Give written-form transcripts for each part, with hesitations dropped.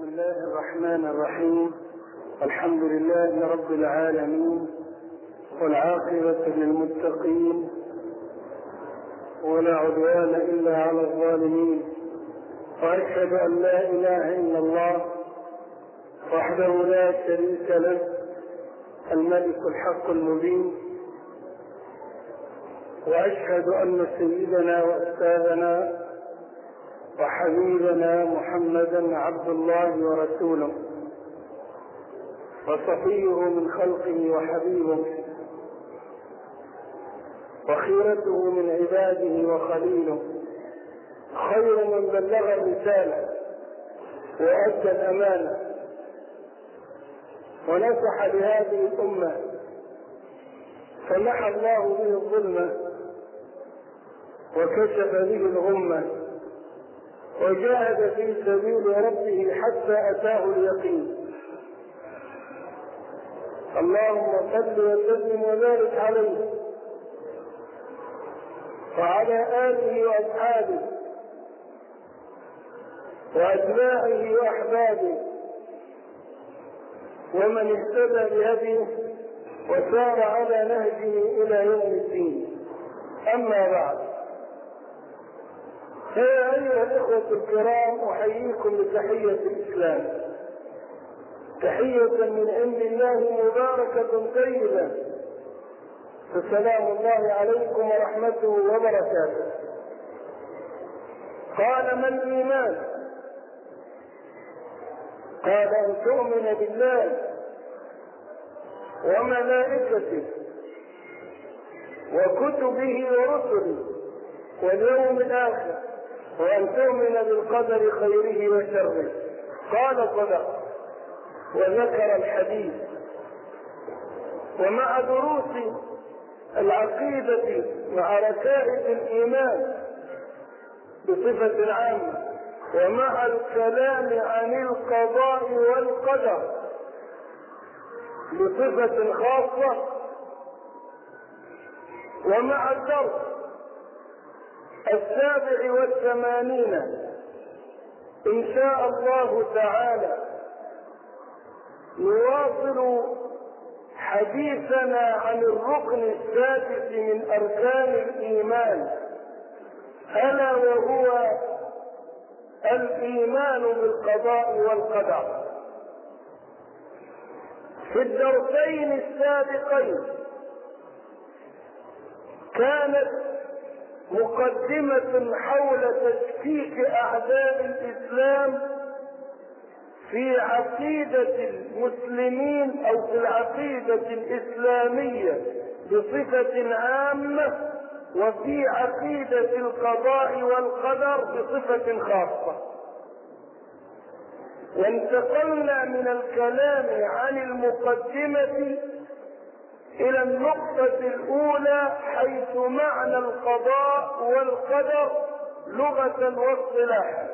بسم الله الرحمن الرحيم. الحمد لله رب العالمين، والعاقبة للمتقين، ولا عدوان إلا على الظالمين. وأشهد أن لا إله إلا الله وحده لا شريك له، الملك الحق المبين. وأشهد أن سيدنا وأستاذنا وحبيبنا محمدا عبد الله ورسوله، وصفيه من خلقه وحبيبه، وخيرته من عباده وخليله، خير من بلغ الرسالة وأدى الأمانة ونصح لهذه الأمة، فمحى الله به الظلمة وكشف به الغمة، وجاهد في سبيل ربه حتى أتاه اليقين. اللهم صل وسلم وبارك عليه وعلى آله وأصحابه وأتباعه وأحبابه ومن اهتدى بهديه وسار على نهجه إلى يوم الدين. أما بعد، فيا أيها الإخوة الكرام، أحييكم بتحية الإسلام، تحية من عند الله مباركة طيبة، فسلام الله عليكم ورحمته وبركاته. قال: ما الإيمان؟ قال: أن تؤمن بالله وملائكته وكتبه ورسله واليوم الآخر، وأن تؤمن بالقدر خيره وشره. قال: صدق. وذكر الحديث. ومع دروس العقيدة مع ركائز الإيمان بصفة عامة، ومع الكلام عن القضاء والقدر بصفة خاصة، ومع الدرس 87 إن شاء الله تعالى نواصل حديثنا عن الركن السادس من أركان الإيمان، ألا وهو الإيمان بالقضاء والقدر. في الدرسين السابقين كانت مقدمة حول تشكيك أعداء الإسلام في عقيدة المسلمين أو في العقيدة الإسلامية بصفة عامة، وفي عقيدة القضاء والقدر بصفة خاصة. وانتقلنا من الكلام عن المقدمة إلى النقطة الأولى، حيث معنى القضاء والقدر لغة واصطلاحا.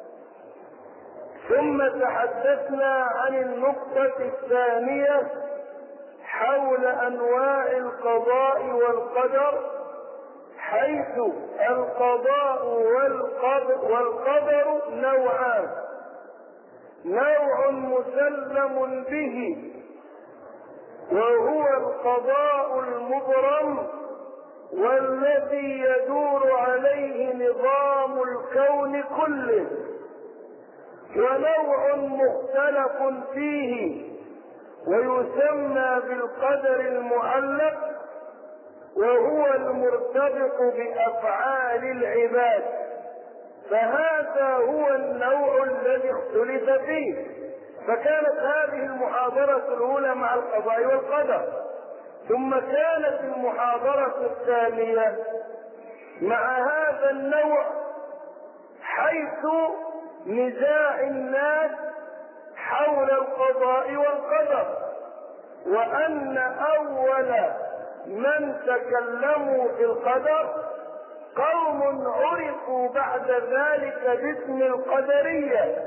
ثم تحدثنا عن النقطة الثانية حول أنواع القضاء والقدر، حيث القضاء والقدر نوعان: نوع مسلم به وهو القضاء المبرم والذي يدور عليه نظام الكون كله، ونوع مختلف فيه ويسمى بالقدر المعلق، وهو المرتبط بأفعال العباد. فهذا هو النوع الذي اختلف فيه. فكانت هذه المحاضرة الأولى مع القضاء والقدر، ثم كانت المحاضرة الثانية مع هذا النوع، حيث نزاع الناس حول القضاء والقدر، وأن أول من تكلموا في القدر قوم عرفوا بعد ذلك باسم القدرية.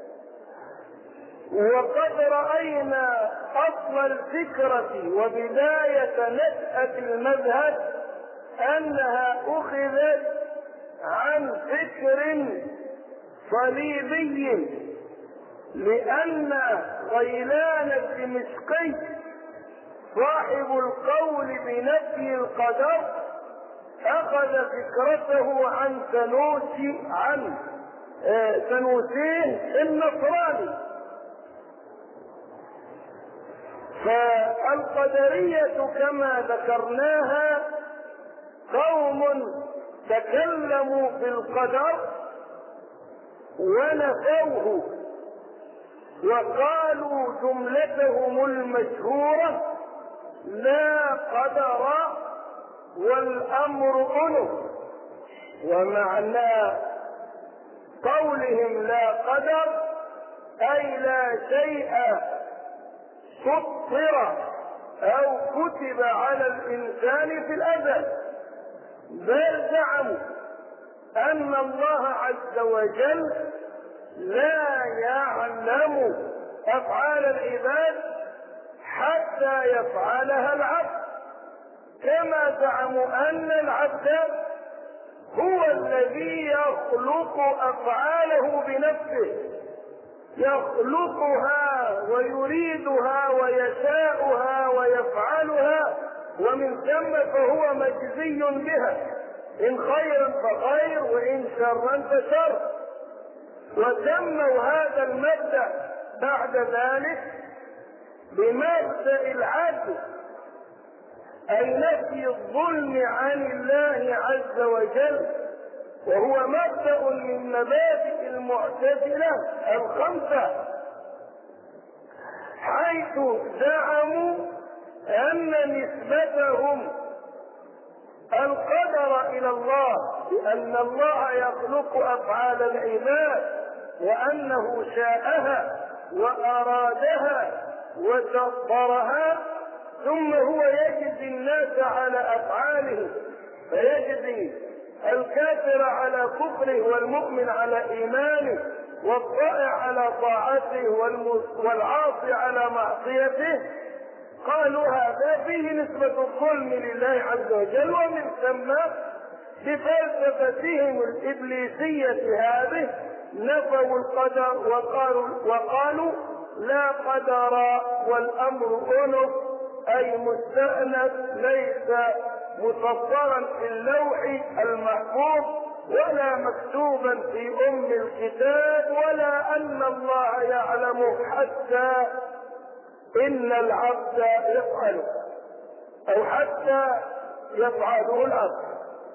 وقد رأينا أصل الفكرة وبداية نشأة المذهب أنها أخذت عن فكر صليبي لأن غيلان الدمشقي صاحب القول بنفي القدر أخذ فكرته عن سنوسين النصراني. فالقدرية كما ذكرناها قوم تكلموا في القدر ونفوه وقالوا جملتهم المشهورة: لا قدر والأمر أنف. ومعنى قولهم لا قدر أي لا شيء سطر أو كتب على الإنسان في الأزل، بل زعموا أن الله عز وجل لا يعلم أفعال العباد حتى يفعلها العبد، كما زعموا أن العبد هو الذي يخلق أفعاله بنفسه، يخلقها ويريدها ويشاؤها ويفعلها، ومن ثم فهو مجزي بها، إن خيرا فخير وإن شرا فشر. وسموا هذا المبدأ بعد ذلك بمبدأ العدل، أي نفي الظلم عن الله عز وجل، وهو مبدأ من مبادئ المعتزلة الخمسة، حيث زعموا أن نسبتهم القدر إلى الله، بأن الله يخلق أفعال العباد وأنه شاءها وأرادها وسطرها، ثم هو يجزي الناس على أفعاله، فيجزي الكافر على كفره والمؤمن على إيمانه والطائع على طاعته والعاصي على معصيته. قالوا هذا فيه نسبة الظلم لله عز وجل، ومن ثم بفلسفتهم الإبليسية هذه نفوا القدر وقالوا لا قدر والأمر أنف، أي مستأنف ليس مسطرا في اللوح المحفوظ ولا مكتوبا في أم الكتاب، ولا أن الله يعلم حتى إن العبد يفعله أو حتى يفعله العبد.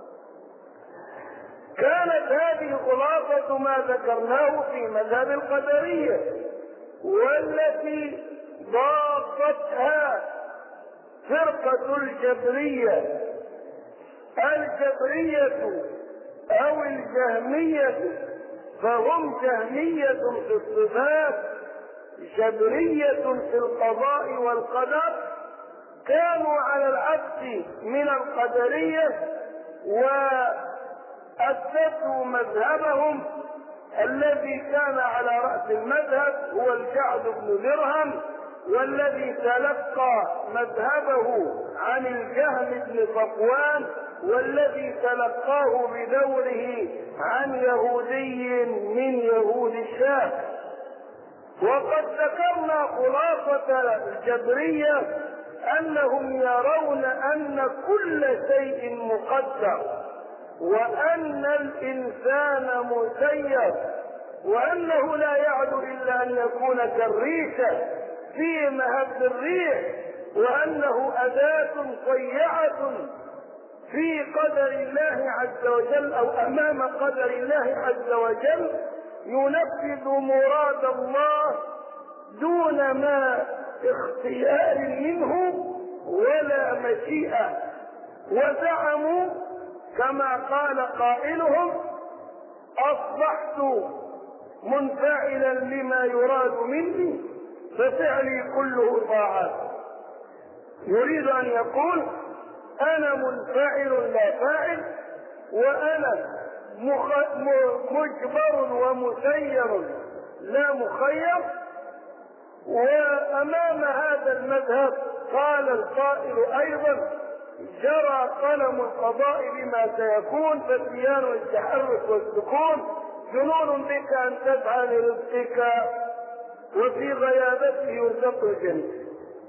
كانت هذه خلاصة ما ذكرناه في مذهب القدرية، والتي ضافتها فرقة الجبرية أو الجهمية، فهم جهمية في الصفات، جبرية في القضاء والقدر، كانوا على العكس من القدرية، وأسسوا مذهبهم الذي كان على رأس المذهب هو الجعد بن درهم، والذي تلقى مذهبه عن الجهم بن صفوان، والذي تلقاه بدوره عن يهودي من يهود الشام. وقد ذكرنا خلاصة الجبرية أنهم يرون أن كل شيء مقدر، وأن الإنسان مسير، وأنه لا يعد إلا أن يكون كالريشة في مهب الريح، وأنه أداة صيعة في قدر الله عز وجل أو أمام قدر الله عز وجل، ينفذ مراد الله دون ما اختيار منه ولا مشيئة. وزعموا كما قال قائلهم: أصبحت منفعلا لما يراد مني ففعلي كله طاعات. يريد أن يقول: أنا منفعل لا فاعل، وأنا مجبر ومسير لا مخير. وأمام هذا المذهب قال القائل أيضا: جرى قلم القضاء بما سيكون، فالديان التحرك والسكون، جنون بك أن تسعى لرزقك وفي غيابته يرزق الجنة.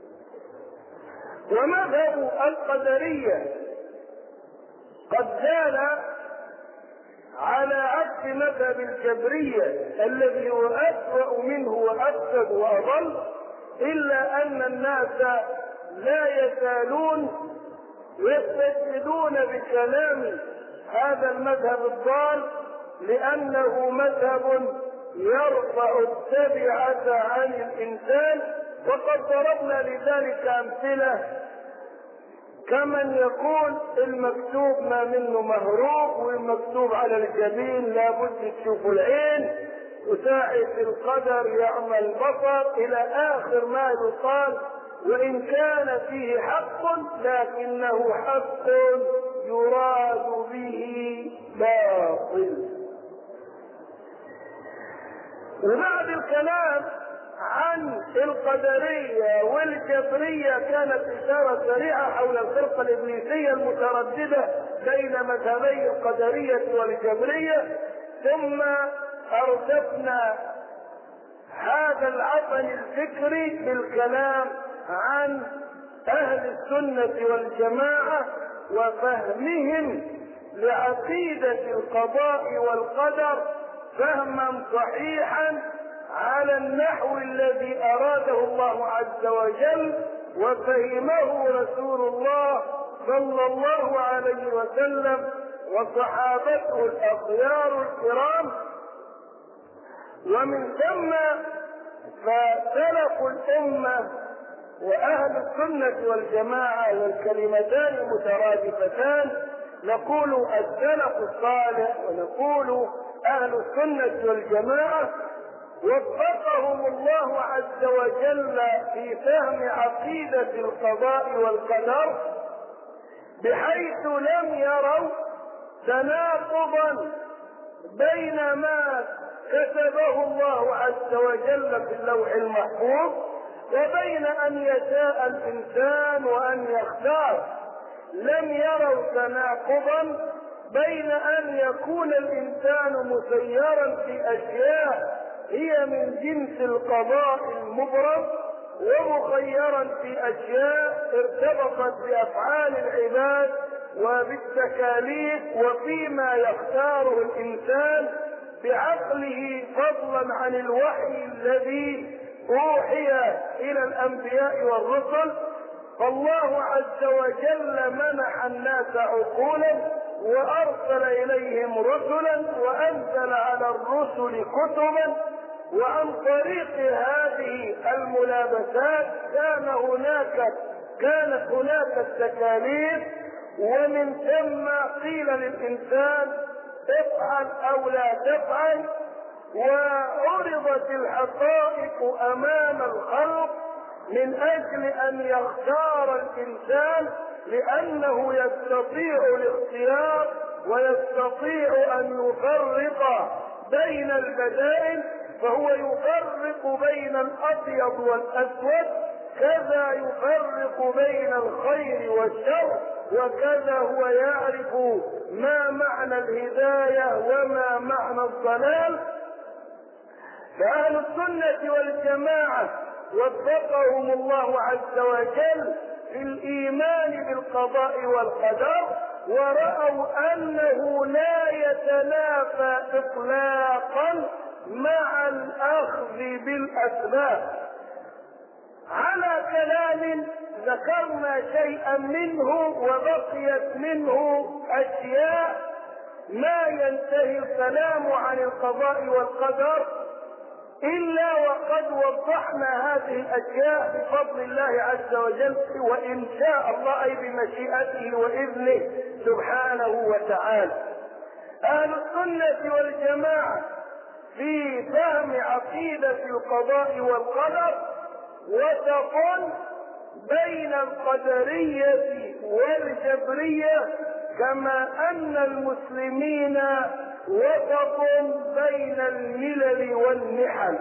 ومذهب القدرية قد زال على عكس مذهب الجبرية الذي هو أسوأ منه وأفسد وأضل، إلا أن الناس لا يزالون يستشهدون بكلام هذا المذهب الضال، لأنه مذهب يرفع التبعة عن الإنسان. وقد ضربنا لذلك أمثلة، كمن يقول المكتوب ما منه مهروب، والمكتوب على الجبين لابد تشوف العين، وساعة القدر يعمى البصر، إلى آخر ما يقال. وإن كان فيه حق لكنه حق يراد به باطل. وبعد الكلام عن القدرية والجبرية كانت إشارة سريعة حول الفرقة الإبليسية المترددة بين مذهبي القدرية والجبرية، ثم أردفنا هذا العطن الفكري بالكلام عن أهل السنة والجماعة وفهمهم لعقيدة القضاء والقدر فهما صحيحا على النحو الذي أراده الله عز وجل وفهمه رسول الله صلى الله عليه وسلم وصحابته الأخيار الكرام. ومن ثم فسلف الأمة وأهل السنة والجماعة والكلمتان مترادفتان، نقول السلف الصالح ونقول أهل السنة والجماعة، وفقهم الله عز وجل في فهم عقيدة القضاء والقدر، بحيث لم يروا تناقضا بين ما كتبه الله عز وجل في اللوح المحفوظ وبين أن يشاء الإنسان وأن يختار. لم يروا تناقضا بين أن يكون الإنسان مسيرا في أشياء هي من جنس القضاء المبرم، ومخيرا في أشياء ارتبطت بأفعال العباد وبالتكاليف وفيما يختاره الإنسان بعقله، فضلا عن الوحي الذي أوحي إلى الأنبياء والرسل. فالله عز وجل منح الناس عقولا وأرسل إليهم رسلا وأنزل على الرسل كتبا، وعن طريق هذه الملابسات كانت هناك التكاليف، ومن ثم قيل للإنسان افعل أو لا تفعل، وعرضت الحقائق أمام الخلق من أجل أن يختار الإنسان، لأنه يستطيع الاختيار ويستطيع أن يفرق بين البدائل، فهو يفرق بين الأبيض والأسود، كذا يفرق بين الخير والشر، وكذا هو يعرف ما معنى الهداية وما معنى الضلال. فأهل السنة والجماعة وفقهم الله عز وجل في الإيمان بالقضاء والقدر، ورأوا أنه لا يتنافى إطلاقا مع الأخذ بالأسباب. على كلام ذكرنا شيئا منه وبقيت منه أشياء ما ينتهي الكلام عن القضاء والقدر إلا وقد وضحنا هذه الأشياء بفضل الله عز وجل، وإن شاء الله أي بمشيئته وإذنه سبحانه وتعالى. أهل السنة والجماعة في فهم عقيدة القضاء والقدر وسط بين القدرية والجبرية، كما أن المسلمين وسط بين الملل والنحل.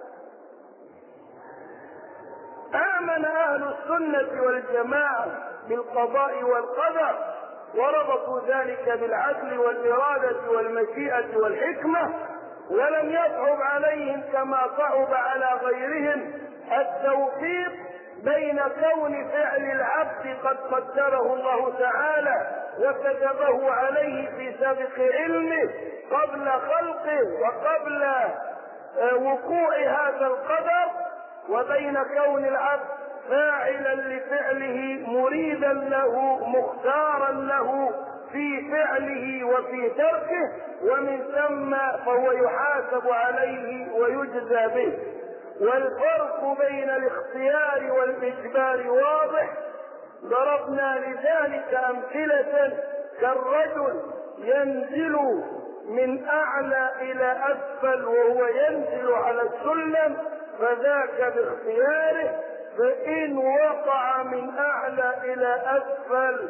آمن أهل السنة والجماعة بالقضاء والقدر وربطوا ذلك بالعدل والإرادة والمشيئة والحكمة، ولم يصعب عليهم كما صعب على غيرهم التوفيق بين كون فعل العبد قد قدره الله تعالى وكتبه عليه في سابق علمه قبل خلقه وقبل وقوع هذا القدر، وبين كون العبد فاعلا لفعله مريدا له مختارا له في فعله وفي تركه، ومن ثم فهو يحاسب عليه ويجزى به. والفرق بين الاختيار والإجبار واضح. ضربنا لذلك أمثلة كالرجل ينزل من أعلى إلى أسفل وهو ينزل على السلم فذاك باختياره، فإن وقع من أعلى إلى أسفل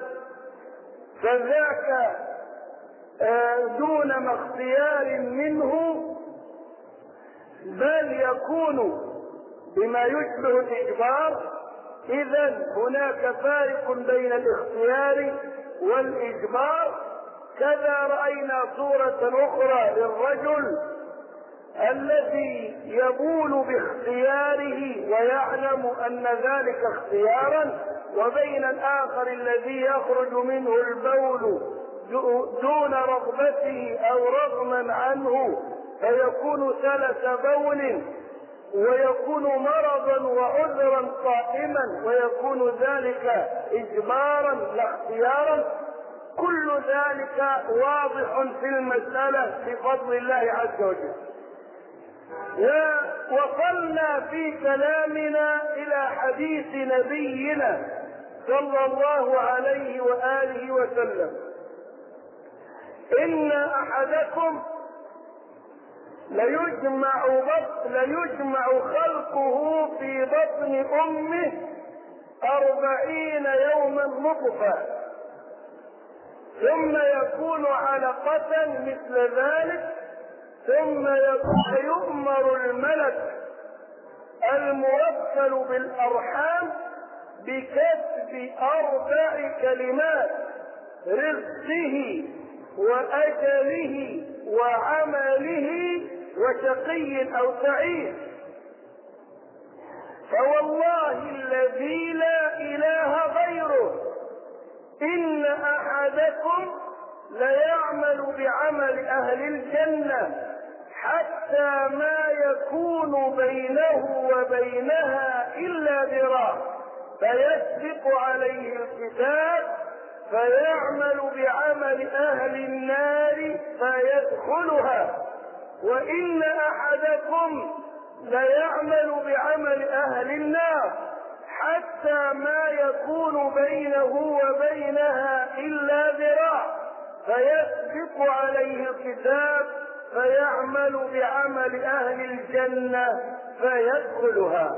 فذاك دون اختيار منه، بل يكون بما يشبه الإجبار. إذن هناك فارق بين الاختيار والإجبار. كذا رأينا صورة أخرى للرجل الذي يبول باختياره ويعلم أن ذلك اختيارا، وبين الآخر الذي يخرج منه البول دون رغبته أو رغما عنه فيكون سلس بول ويكون مرضا وعذرا قائما ويكون ذلك إجبارا لا اختيارا. كل ذلك واضح في المسألة بفضل الله عز وجل. ووصلنا في كلامنا إلى حديث نبينا صلى الله عليه وآله وسلم: إن أحدكم ليجمع خلقه في بطن أمه 40 يوما نطفة، ثم يكون علقة مثل ذلك، ثم يؤمر الملك الموكل بالأرحام بكتب 4 كلمات: رزقه وأجله وعمله وشقي أو سعيد. فوالله الذي لا إله غيره إن أحدكم ليعمل بعمل أهل الجنة حتى ما يكون بينه وبينها إلا ذراع، فيسبق عليه الكتاب فيعمل بعمل أهل النار فيدخلها. وإن أحدكم ليعمل بعمل أهل النار حتى ما يكون بينه وبينها إلا ذراع، فيسبق عليه الكتاب فيعمل بعمل أهل الجنة فيدخلها.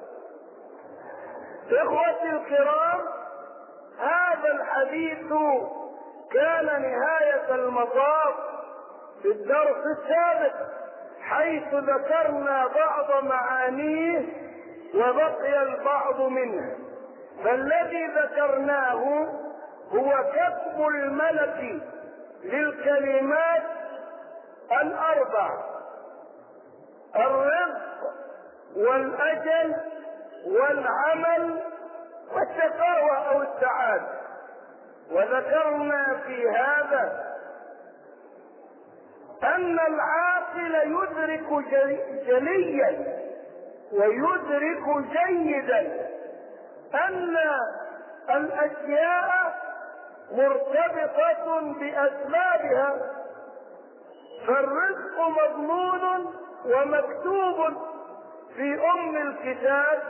إخوتي الكرام، هذا الحديث كان نهاية المطاف في الدرس السابق، حيث ذكرنا بعض معانيه وبقي البعض منه. فالذي ذكرناه هو كتب الملك للكلمات 4: الرزق والأجل والعمل والشقاوة أو السعادة. وذكرنا في هذا أن العاقل يدرك جليا ويدرك جيدا أن الأشياء مرتبطة بأسبابها، فالرزق مضمون ومكتوب في أم الكتاب،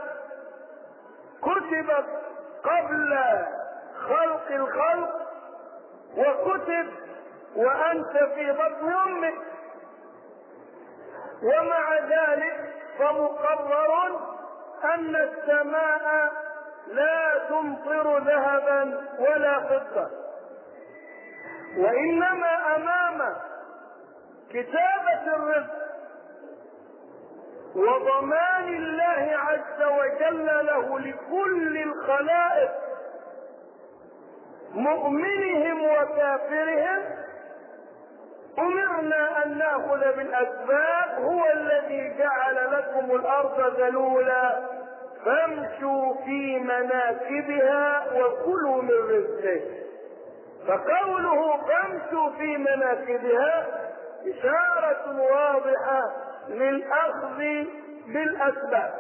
كتبت قبل خلق الخلق وكتب وأنت في بطن أمك. ومع ذلك فمقرر أن السماء لا تمطر ذهبا ولا فضة، وإنما أمام كتابة الرزق وضمان الله عز وجل له لكل الخلائق مؤمنهم وكافرهم أمرنا أن نأخذ بالأسباب. هو الذي جعل لكم الأرض ذلولا فامشوا في مناكبها وكلوا من رزقه. فقوله فامشوا في مناكبها إشارة واضحة للأخذ بالأسباب.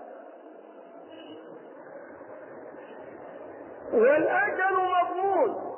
والأجل مضمون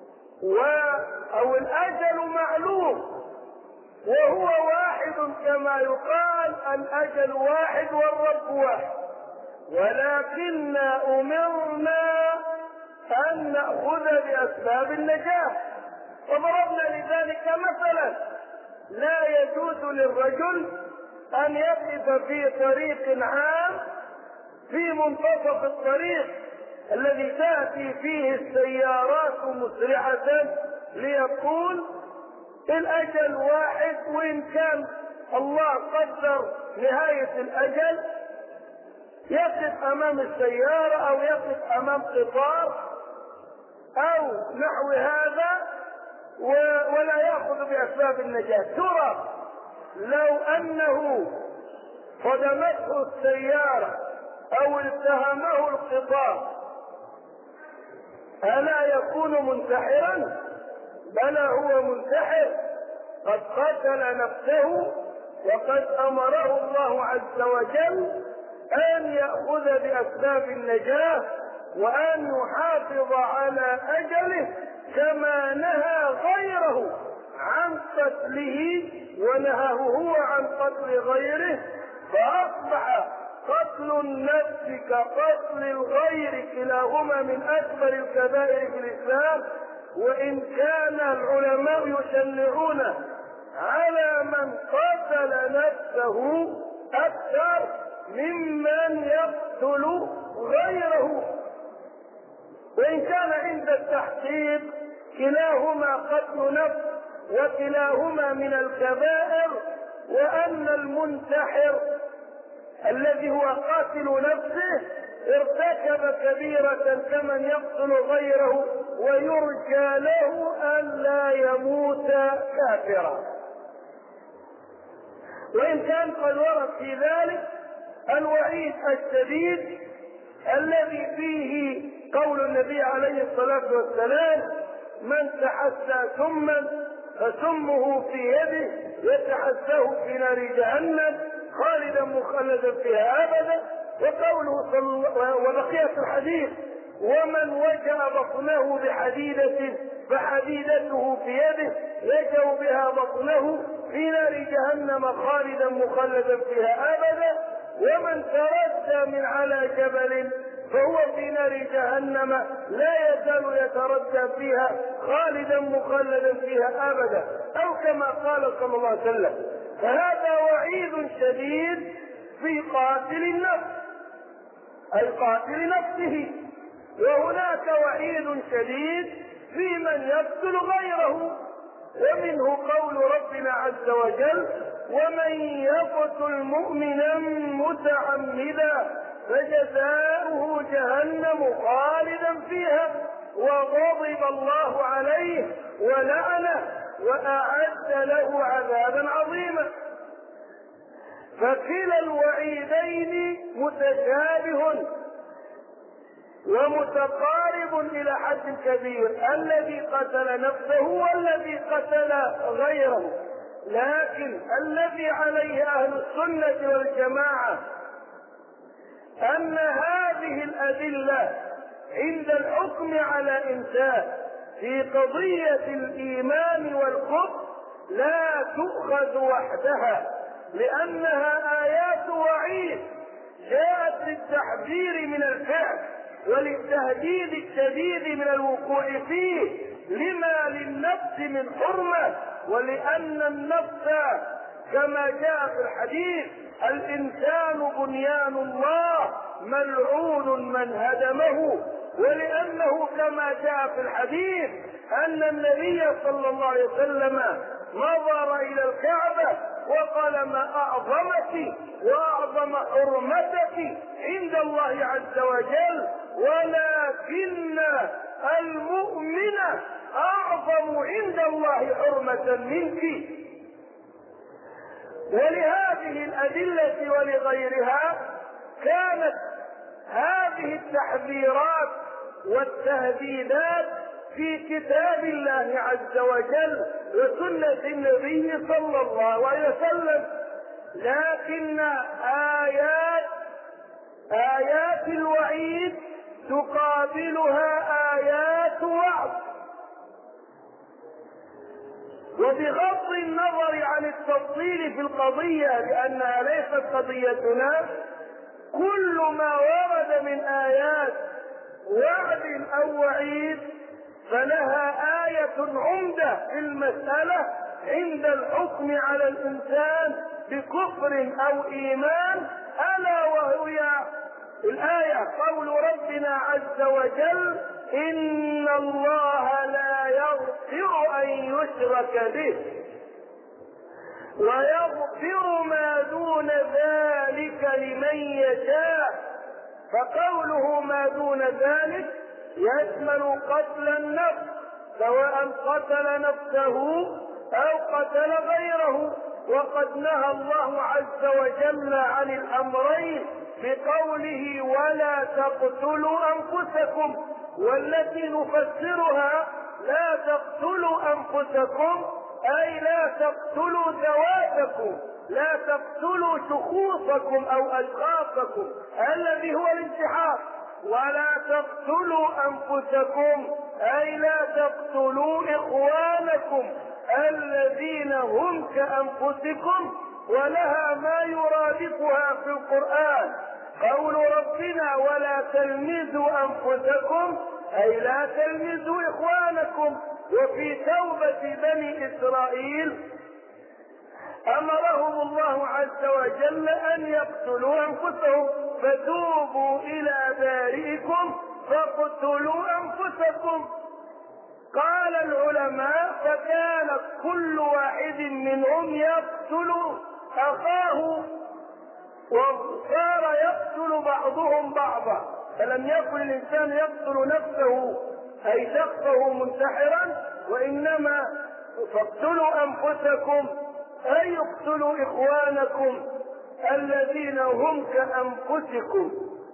أو الأجل معلوم، وهو واحد كما يقال الأجل واحد والرب واحد، ولكننا أمرنا أن نأخذ بأسباب النجاة. وضربنا لذلك مثلا: لا يجوز للرجل أن يقف في طريق عام في منتصف الطريق الذي تأتي فيه السيارات مسرعة ليقول الأجل واحد، وإن كان الله قدر نهاية الأجل يقف أمام السيارة أو يقف أمام قطار أو نحو هذا ولا يأخذ بأسباب النجاة. ترى لو أنه صدمته السيارة أو التهمه القطار ألا يكون منتحرا؟ بل هو منتحر، قد قتل نفسه، وقد أمره الله عز وجل أن يأخذ بأسباب النجاة وأن يحافظ على أجله، كما نهى غيره عن قتله ونهاه هو عن قتل غيره. فأصبح قتل النفس كقتل الغير كلاهما من أكبر الكبائر في الإسلام، وإن كان العلماء يشنعون على من قتل نفسه أكثر ممن يقتل غيره، وإن كان عند التحقيق كلاهما قتل نفس وكلاهما من الكبائر، وأن المنتحر الذي هو قاتل نفسه ارتكب كبيرة كمن يقتل غيره، ويرجى له أن لا يموت كافرا. وإن كان قد ورد في ذلك الوعيد الشديد الذي فيه قول النبي عليه الصلاة والسلام: من تحسى سما فسمه في يده يتحساه في نار جهنم خالدا مخلدا فيها أبدا. وقوله وبقية الحديث: ومن وجع بطنه بحديدة فحديدته في يده يجع بها بطنه في نار جهنم خالدا مخلدا فيها أبدا. ومن تردى من على جبل فهو في نار جهنم لا يزال يتردى فيها خالدا مخلدا فيها أبدا، أو كما قال صلى الله عليه وسلم. فهذا وعيد شديد في قاتل النفس أي قاتل نفسه، وهناك وعيد شديد في من يقتل غيره. ومنه قول ربنا عز وجل: ومن يقتل مؤمنا متعمدا فجزاؤه جهنم خالدا فيها وغضب الله عليه ولعنه وأعد له عذابا عظيما. فكلا الوعيدين متشابه ومتقارب إلى حد كبير، الذي قتل نفسه والذي قتل غيره. لكن الذي عليه أهل السنة والجماعة أن هذه الأدلة عند الحكم على إنسان في قضية الإيمان والكفر لا تؤخذ وحدها، لأنها آيات وعيد جاءت للتحذير من الفعل وللتهديد الشديد من الوقوع فيه، لما للنفس من حرمة، ولأن النفس كما جاء في الحديث: الإنسان بنيان الله ملعون من هدمه. ولأنه كما جاء في الحديث أن النبي صلى الله عليه وسلم نظر إلى الكعبة وقال: ما أعظمك وأعظم حرمتك عند الله عز وجل، ولكن المؤمنة أعظم عند الله حرمة منك. ولهذه الأدلة ولغيرها كانت هذه التحذيرات والتهديدات في كتاب الله عز وجل وسنة النبي صلى الله عليه وسلم، لكن آيات الوعيد تقابلها آيات وعد. وبغض النظر عن التفصيل في القضية لأنها ليست قضيتنا، كل ما ورد من آيات وعد أو وعيد فلها آية عمدة في المسألة عند الحكم على الإنسان بكفر أو إيمان، ألا وهي الآية قول ربنا عز وجل: إن الله لا يغفر أن يشرك به ويغفر ما دون ذلك لمن يشاء. فقوله ما دون ذلك يشمل قتل النفس، سواء قتل نفسه أو قتل غيره. وقد نهى الله عز وجل عن الأمرين بقوله: ولا تقتلوا أنفسكم، والتي نفسرها لا تقتلوا أنفسكم أي لا تقتلوا ذواتكم، لا تقتلوا شخوصكم أو أشخاصكم الذي هو الانتحار. ولا تقتلوا أنفسكم أي لا تقتلوا إخوانكم الذين هم كأنفسكم، ولها ما يرادفها في القرآن قول ربنا: ولا تلمزوا أنفسكم أي لا تلمزوا إخوانكم. وفي توبة بني إسرائيل أمرهم الله عز وجل أن يقتلوا أنفسهم: فتوبوا إلى بارئكم فاقتلوا أنفسكم. قال العلماء: فكان كل واحد منهم يقتل أخاه، وصار يقتل بعضهم بعضا، فلم يكن الإنسان يقتل نفسه أي شخصه منتحرا، وإنما فاقتلوا أنفسكم أي اقتلوا إخوانكم الذين هم كأنفسكم.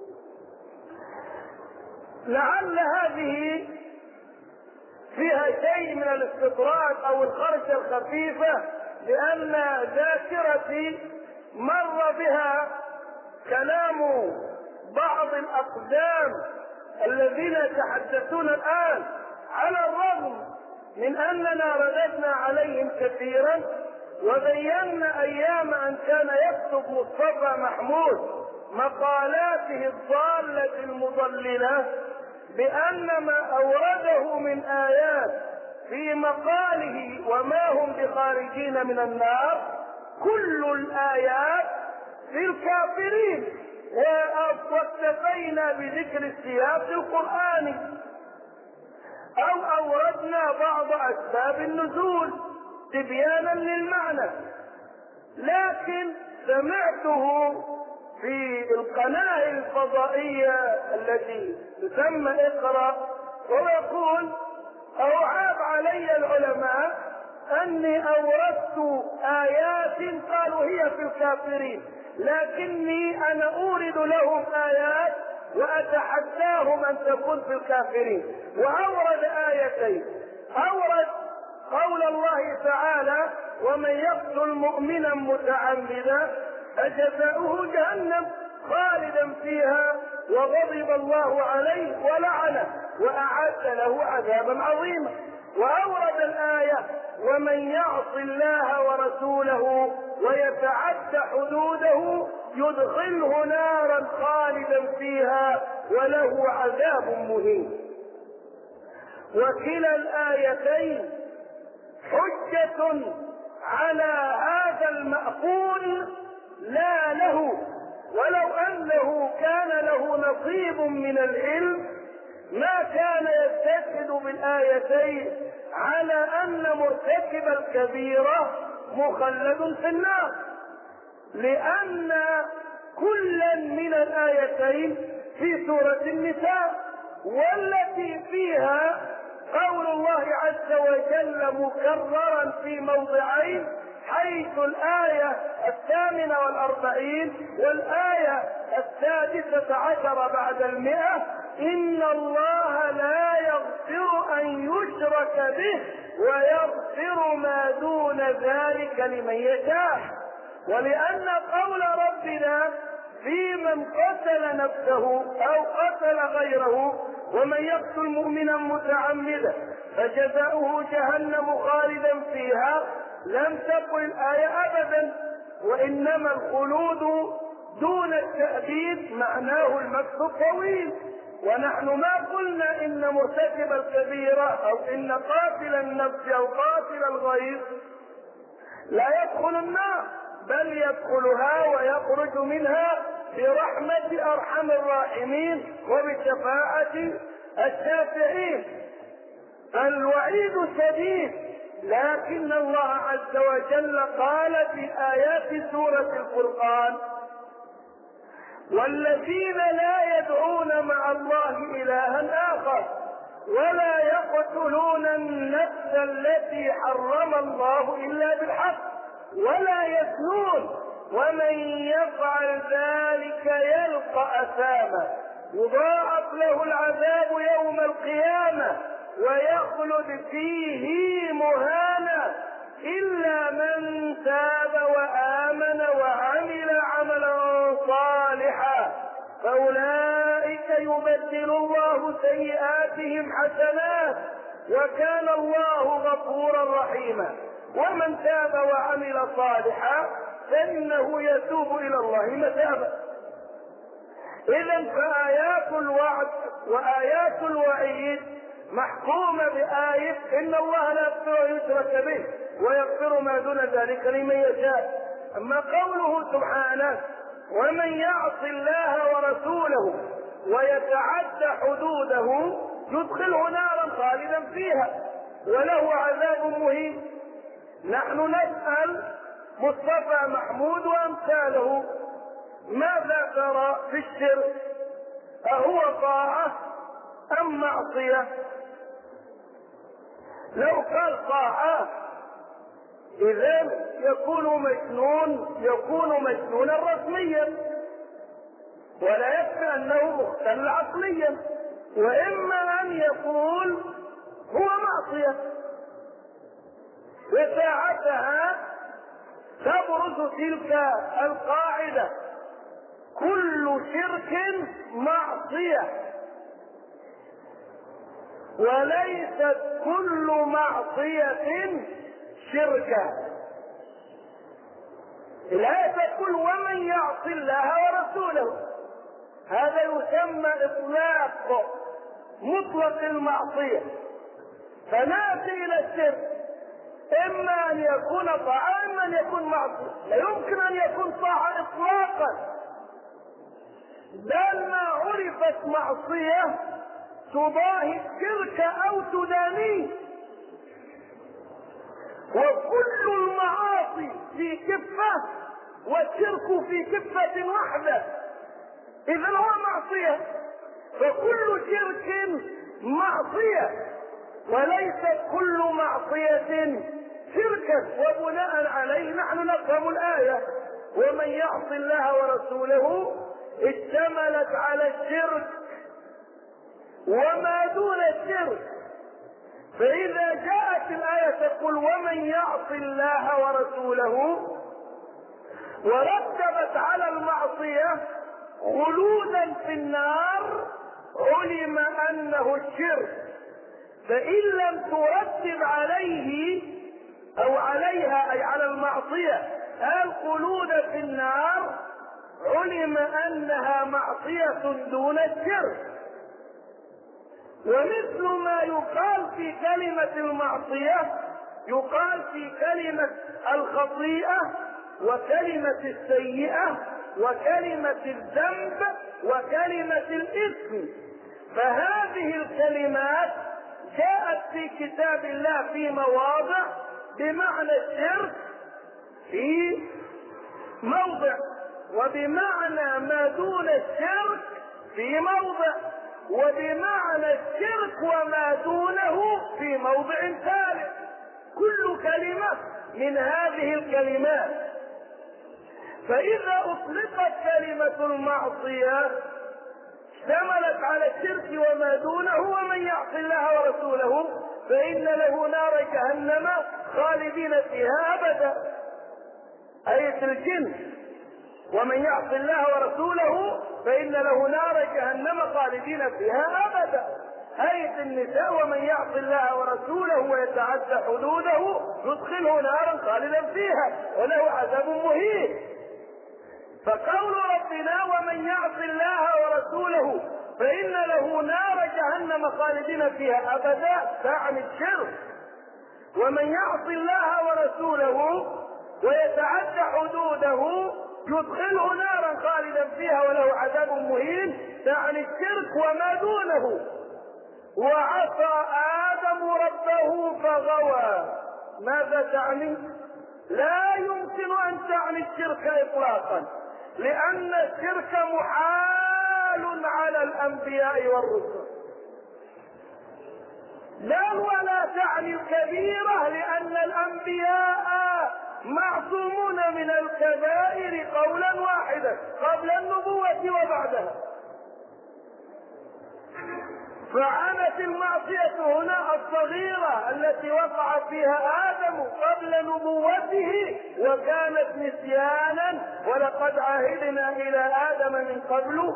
لعل هذه فيها شيء من الاستطراد أو الخرشة الخفيفة، لأن ذاكرتي مر بها كلام بعض الأقدام الذين يتحدثون الآن، على الرغم من أننا رددنا عليهم كثيرا وبينا أيام أن كان يكتب مصطفى محمود مقالاته الضالة المضللة بأن ما أورده من آيات في مقاله وما هم بخارجين من النار كل الآيات في الكافرين، واكتفينا بذكر السياق القرآني أو أوردنا بعض أسباب النزول تبيانا للمعنى. لكن سمعته في القناة الفضائية التي تسمى اقرأ ويقول: أعاب علي العلماء أني أوردت آيات قالوا هي في الكافرين، لكني أنا أورد لهم آيات وأتحداهم أن تكون في الكافرين. وأورد آيتين: أورد قول الله تعالى: ومن يقتل مؤمنا متعمدا فجزاؤه جهنم خالدا فيها وغضب الله عليه ولعنه وأعد له عذابا عظيما. وأورد الآية: ومن يعص الله ورسوله ويتعد حدوده يدخله نارا خالدا فيها وله عذاب مهين. وكلا الآيتين حجة على هذا المأفون لا له، ولو أنه كان له نصيب من العلم ما كان يستشهد بالآيتين على أن مرتكب الكبيرة مخلد في النار، لأن كلا من الآيتين في سورة النساء، والتي فيها قول الله عز وجل مكررا في موضعين، حيث الآية 48 والآية 16 بعد 100: إن الله لا يغفر أن يشرك به ويغفر ما دون ذلك لمن يشاء. ولأن قول ربنا في من قتل نفسه أو قتل غيره ومن يقتل مؤمنا متعمدا فجزاؤه جهنم خالدا فيها، لم تقل الآية أبدا، وإنما الخلود دون التأبيد معناه المكث الطويل. ونحن ما قلنا إن مرتكب الكبيرة أو إن قاتل النفس أو قاتل الغير لا يدخل النار، بل يدخلها ويخرج منها برحمة أرحم الراحمين وبشفاعة الشافعين. فالوعيد شديد، لكن الله عز وجل قال في آيات سورة الفرقان: والذين لا يدعون مع الله إلها آخر ولا يقتلون النفس التي حرم الله إلا بالحق ولا يزنون ومن يفعل ذلك يلقى أثاما يضاعف له العذاب يوم القيامة ويخلد فيه مهانا إلا من تاب وآمن وعمل عملا صالحا فأولئك يبدل الله سيئاتهم حسنات وكان الله غفورا رحيما. ومن تاب وعمل صالحا فإنه يتوب إلى الله متابا. إذن فآيات الوعد وآيات الوعيد محكومة بآية إن الله لا يغفر أن يشرك به ويغفر ما دون ذلك لمن يشاء. أما قوله سبحانه: ومن يعص الله ورسوله ويتعدى حدوده يدخله نارا خالدا فيها وله عذاب مهين. نحن نسأل مصطفى محمود وأمثاله: ماذا ترى في الشرك؟ أهو طاعة أم معصية؟ لو قال طاعة إذن يكون مجنونا رسميا، ولا يكفي أنه مختل عقليا، وإما أن يقول هو معصية. وساعتها تبرز تلك القاعدة: كل شرك معصية وليست كل معصية شركا. الآية تقول: ومن يعص الله ورسوله، هذا يسمى إطلاق مطلق المعصية. فنأتي إلى الشرك، إما أن يكون طاعة إما أن يكون معصية. لا يمكن أن يكون طاعة إطلاقا، بل ما عرفت معصية تضاهي الشرك أو تدانيه. وكل المعاصي في كفة والشرك في كفة واحدة، إذا هو معصية. فكل شرك معصية وليست كل معصية شركا. وبناء عليه نحن نفهم الآية: ومن يعص الله ورسوله اشتملت على الشرك وما دون الشرك. فإذا جاءت الآية تقول: ومن يعص الله ورسوله، ورتبت على المعصية خلودا في النار، علم أنه الشرك. فإن لم ترتب عليه أو عليها أي على المعصية الخلود في النار، علم أنها معصية دون الشرك. ومثل ما يقال في كلمة المعصية يقال في كلمة الخطيئة وكلمة السيئة وكلمة الذنب وكلمة الإثم. فهذه الكلمات جاءت في كتاب الله في مواضع بمعنى الشرك في موضع، وبمعنى ما دون الشرك في موضع. وبمعنى الشرك وما دونه في موضع ثالث. كل كلمة من هذه الكلمات. فإذا أطلقت كلمة المعصية اشتملت على الشرك وما دونه، ومن يعص الله ورسوله فإن له نار جهنم خالدين فيها أبدا. آية الجن: ومن يعص الله ورسوله فإن له نار جهنم خالدين فيها أبدا. آية النساء: ومن يعص الله ورسوله ويتعدى حدوده يدخله نارا خالدا فيها وله عذاب مهين. فقول ربنا ومن يعص الله ورسوله فإن له نار جهنم خالدين فيها أبدا تعني الشرك. ومن يعص الله ورسوله ويتعدى حدوده يدخله نارا خالدا فيها وله عذاب مهين تعني الشرك وما دونه. وعصى آدم ربه فغوى. ماذا تعني؟ لا يمكن أن تعني الشرك إطلاقا، لأن الشرك محال على الأنبياء والرسل. لا ولا تعني الكبيرة، لأن الأنبياء معصومون من الكبائر قولا واحدا قبل النبوة وبعدها. فعنت المعصية هنا الصغيرة التي وقع فيها آدم قبل نبوته وكانت نسيانا، ولقد عهدنا إلى آدم من قبل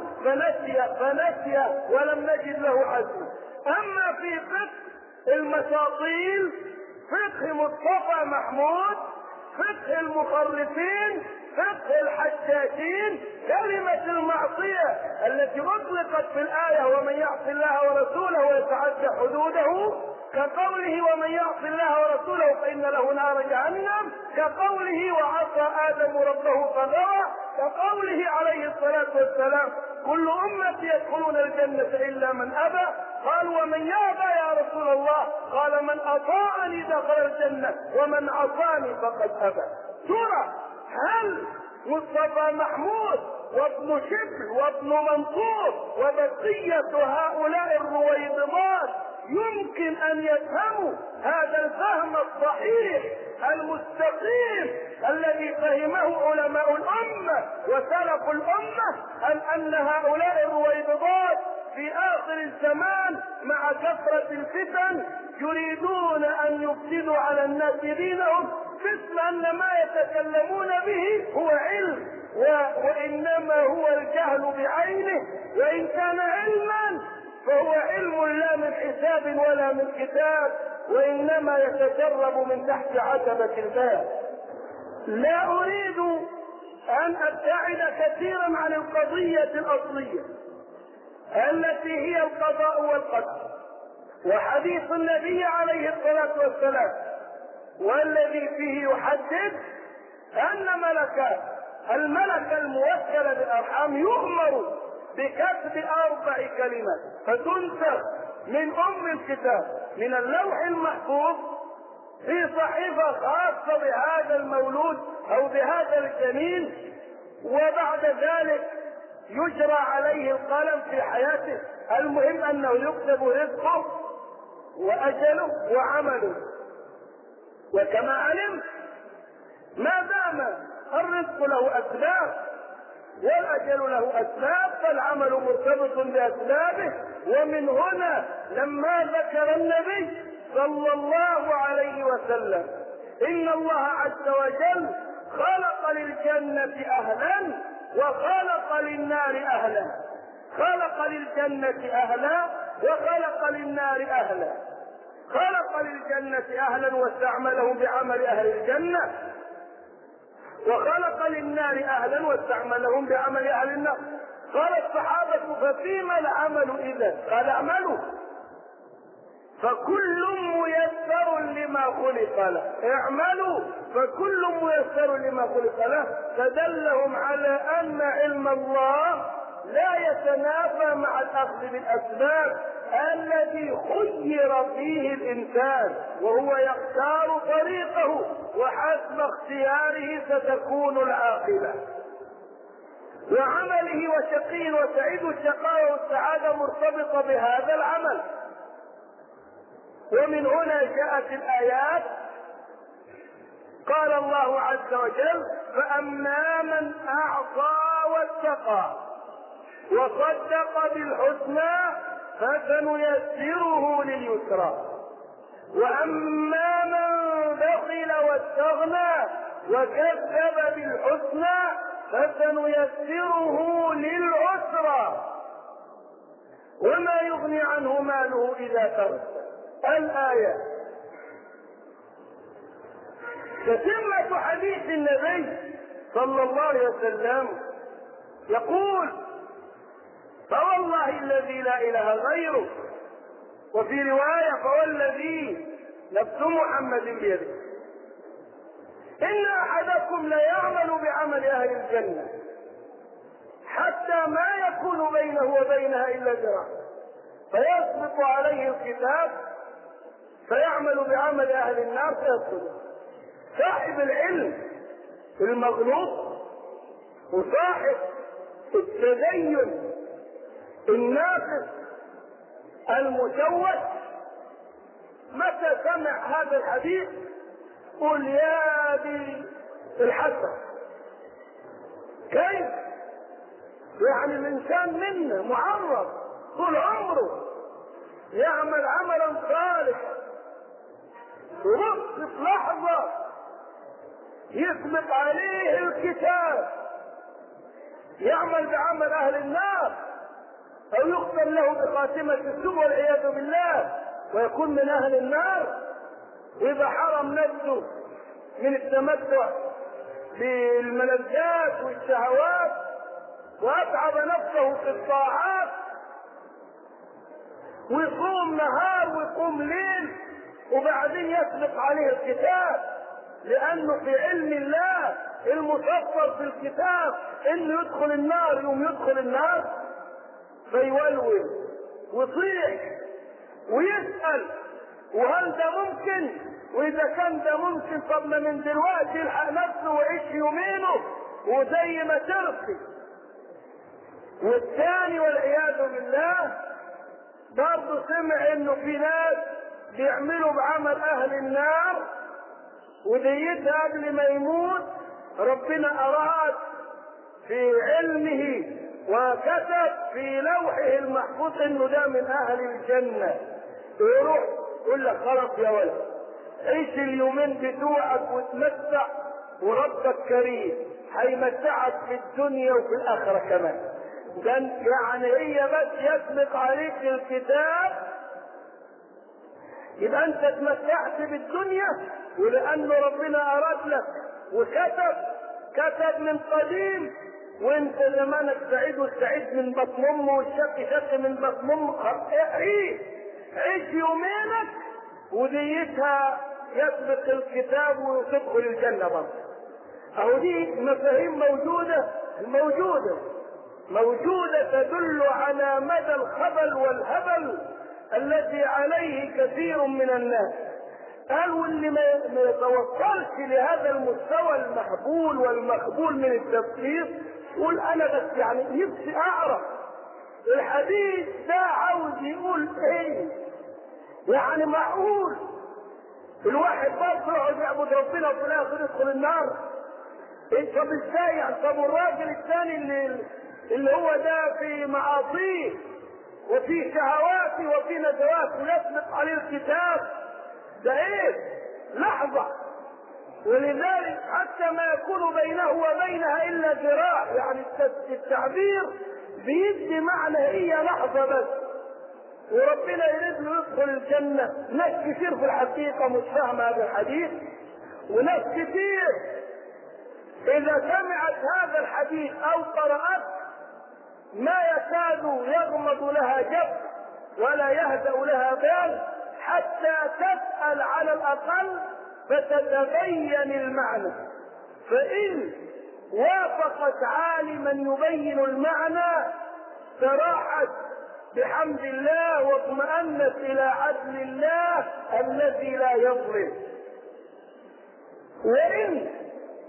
فنسي ولم نجد له عزما. أما في فقه المساطيل، فقه مصطفى محمود، فقه المخرفين، فقه الحجاجين، كلمة المعصية التي أطلقت في الآية ومن يعص الله ورسوله ويتعدى حدوده كقوله ومن يعص الله ورسوله فإن له نار جهنم، كقوله وعصى آدم ربه فغوى، كقوله عليه الصلاة والسلام كل أمتي يدخلون الجنة إلا من أبى. قال ومن يأبى يا رسول الله؟ قال من أطاعني دخل الجنة ومن عصاني فقد أبى. ترى هل مصطفى محمود وابن شبل وابن منصور وبقية هؤلاء الرويضات يمكن أن يفهموا هذا الفهم الصحيح المستقيم الذي فهمه علماء الأمة وسلف الأمة، أن هؤلاء الرويضات في آخر الزمان مع كثرة الفتن يريدون أن يفسدوا على الناس دينهم باسم أن ما يتكلمون به هو علم، وإنما هو الجهل بعينه، وإن كان علما فهو علم لا من حساب ولا من كتاب، وإنما يتجرب من تحت عتبة الباب. لا أريد أن أبتعد كثيرا عن القضية الأصلية التي هي القضاء والقدر وحديث النبي عليه الصلاة والسلام، والذي فيه يحدد أن الملك الموكل بالأرحام يؤمر بكتب 4 كلمات فتنسخ من الكتاب من اللوح المحفوظ في صحيفة خاصة بهذا المولود أو بهذا الجنين، وبعد ذلك يجرى عليه القلم في حياته. المهم أنه يكتب رزقه وأجله وعمله. وكما علمت ما دام الرزق له أسباب والأجل له أسباب فالعمل مرتبط بأسبابه. ومن هنا لما ذكر النبي صلى الله عليه وسلم إن الله عز وجل خلق للجنة أهلا وخلق للنار أهلا، خلق للجنة أهلا وخلق للنار أهلا، خلق للجنة أهلا واستعملهم بعمل أهل الجنة، وخلق للنار أهلا واستعملهم بعمل أهل النار. قال الصحابة ففيما العمل إذا؟ قال اعملوا فكل ميسر لما خلق له، اعملوا فكل ميسر لما خلق له. فدلهم على أن علم الله لا يتنافى مع الأخذ بالأسباب الذي خير فيه الإنسان، وهو يختار طريقه وحسب اختياره ستكون العاقبة. وعمله وشقي وسعيد، الشقاوة والسعادة مرتبطة بهذا العمل. ومن هنا جاءت الآيات، قال الله عز وجل: فأما من أعطى واتقى وصدق بالحسنى فسنيسره لليسرى، وأما من بخل واستغنى وكذب بالحسنى فسنيسره للعسرى، وما يغني عنه ماله إذا تردى. الآية تتمة حديث النبي صلى الله عليه وسلم، يقول: فوالله الذي لا إله غيره، وفي رواية: فوالذي نفس محمد بيده، إن أحدكم ليعمل بعمل أهل الجنة حتى ما يكون بينه وبينها إلا ذراع، فيسبق عليه الكتاب فيعمل بعمل أهل النار فيدخله. صاحب العلم المغلوط وصاحب التدين الناقص المشوش متى سمع هذا الحديث قل: يا دي الحسن، كيف يعني الإنسان منا معرض طول عمره يعمل عملا صالحا، ورص في لحظة يسبق عليه الكتاب يعمل بعمل أهل النار، أو يختم له بخاتمة السوء والعياذ بالله ويكون من أهل النار. إذا حرم نفسه من التمتع بالملذات والشهوات وأتعب نفسه في الطاعات ويصوم نهار ويقوم ليل، وبعدين يسبق عليه الكتاب لأنه في علم الله المسطر في الكتاب إنه يدخل النار، يوم يدخل النار فيولول ويصيح ويسأل: وهل ده ممكن؟ وإذا كان ده ممكن طب ما من دلوقتي يلحق نفسه ويعيش يومينه وزي ما ترقي. والثاني والعياذ بالله برضه سمع إنه في ناس بيعملوا بعمل أهل النار، وديتها قبل ما يموت ربنا أراد في علمه وكتب في لوحه المحفوظ إنه ده من أهل الجنة، ويروح يقول لك: خلاص يا ولد، عيش اليومين بتوعك وتمتع، وربك كريم هيمتعك في الدنيا وفي الآخرة كمان. يعني هي بس يسبق عليك الكتاب يبقى انت اتمتعت بالدنيا، ولانه ربنا اراد لك وكتب من قديم، وانت زمانك سعيد، والسعيد من بطن امه والشقي شقي من بطن امه. عيش يومينك وديتها يسبق الكتاب وتدخل الجنه برضه. اهو دي مفاهيم موجوده تدل على مدى الخبل والهبل الذي عليه كثير من الناس. قالوا اللي ما يتوصلش لهذا المستوى المهبول والمقبول من التفكير يقول: انا بس يعني نفسي اعرف الحديث ده عاوز يقول ايه. يعني معقول الواحد بس يقعد يعبد ربنا وفي الاخر يدخل النار؟ طب ازاي يعني؟ طب والراجل الثاني اللي هو ده في معاصيه وفي شهواته وفي نزوات ويسبق عليه الكتاب، ده ايه؟ لحظة. ولذلك حتى ما يكون بينه وبينها الا ذراع، يعني التعبير بيدي معنى هي لحظة بس، وربنا يريد له يدخل الجنة. ناس كتير في الحقيقة مش فاهمة هذا الحديث، وناس كتير اذا سمعت هذا الحديث او قرأت ما يكاد يغمض لها جف ولا يهدأ لها بال حتى تسأل على الأقل فتتبين المعنى. فإن وافقت عالما يبين المعنى سراحت بحمد الله واطمأنت إلى عدل الله الذي لا يظلم. وإن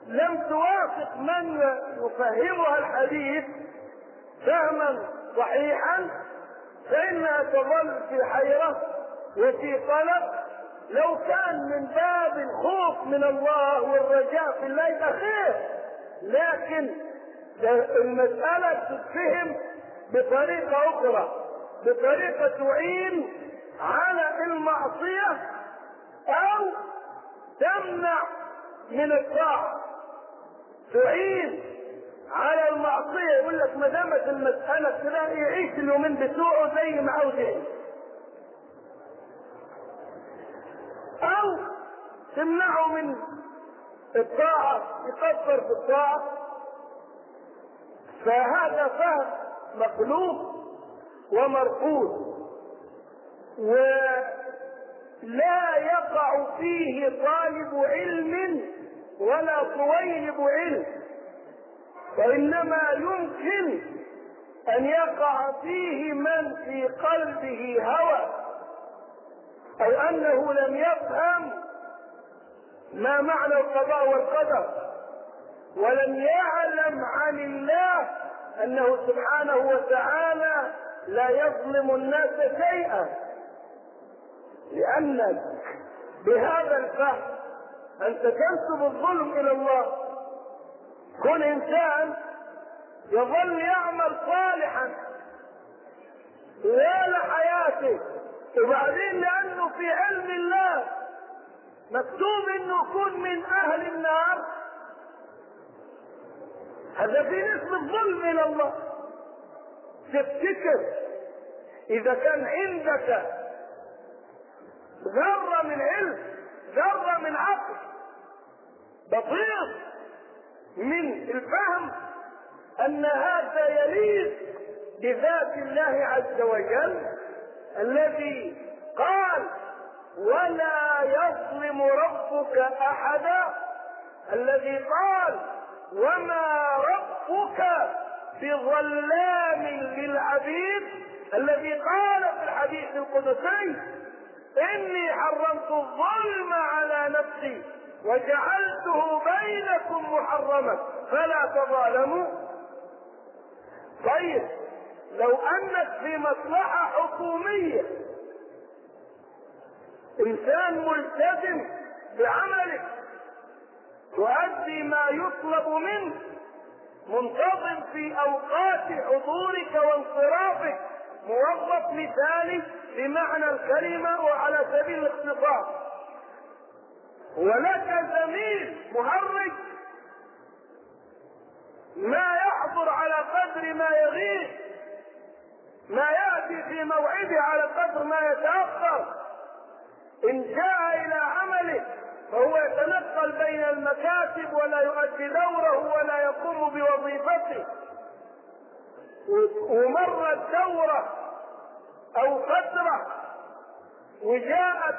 لم توافق من يفهمها الحديث فهما صحيحا فإنها تظل في حيرة وفي قلق. لو كان من باب الخوف من الله والرجاء في الله يبقى خير، لكن المسألة تتفهم بطريقة أخرى، بطريقة تعين على المعصية أو تمنع من الطاعة. تعين على المعصية، يقول لك ما دامت المسألة كده يعيش اليومين بتوعه زي ما عاوز يعيش، أو تمنعه من الطاعة يكفر في الطاعة. فهذا فهم مقلوب ومرفوض، ولا يقع فيه طالب علم ولا طويلب علم، وإنما يمكن أن يقع فيه من في قلبه هوى أو أنه لم يفهم ما معنى القضاء والقدر، ولم يعلم عن الله أنه سبحانه وتعالى لا يظلم الناس شيئا. لأن بهذا الفهم أنت تنسب الظلم إلى الله. كل إنسان يظل يعمل صالحا طوال حياته، وبعدين لأنه في علم الله مكتوب انه يكون من اهل النار، هذا في نسبة ظلم الى الله. تفتكر اذا كان عندك ذرة من علم، ذرة من عقل، بسيط من الفهم ان هذا يليق بذات الله عز وجل الذي قال ولا يظلم ربك احدا، الذي قال وما ربك بظلام للعبيد، الذي قال في الحديث القدسي اني حرمت الظلم على نفسي وجعلته بينكم محرما فلا تظالموا. طيب لو انك في مصلحة حكومية، انسان ملتزم بعملك، تؤدي ما يطلب منك، منتظم في اوقات حضورك وانصرافك، موظف مثالي بمعنى الكلمة وعلى سبيل الاختصار، ولك زميل مهرج ما يحضر على قدر ما يغيب، ما يأتي في موعده على قدر ما يتأخر، إن جاء إلى عمله فهو يتنقل بين المكاتب ولا يؤدي دوره ولا يقوم بوظيفته، ومرت دورة أو فترة وجاءت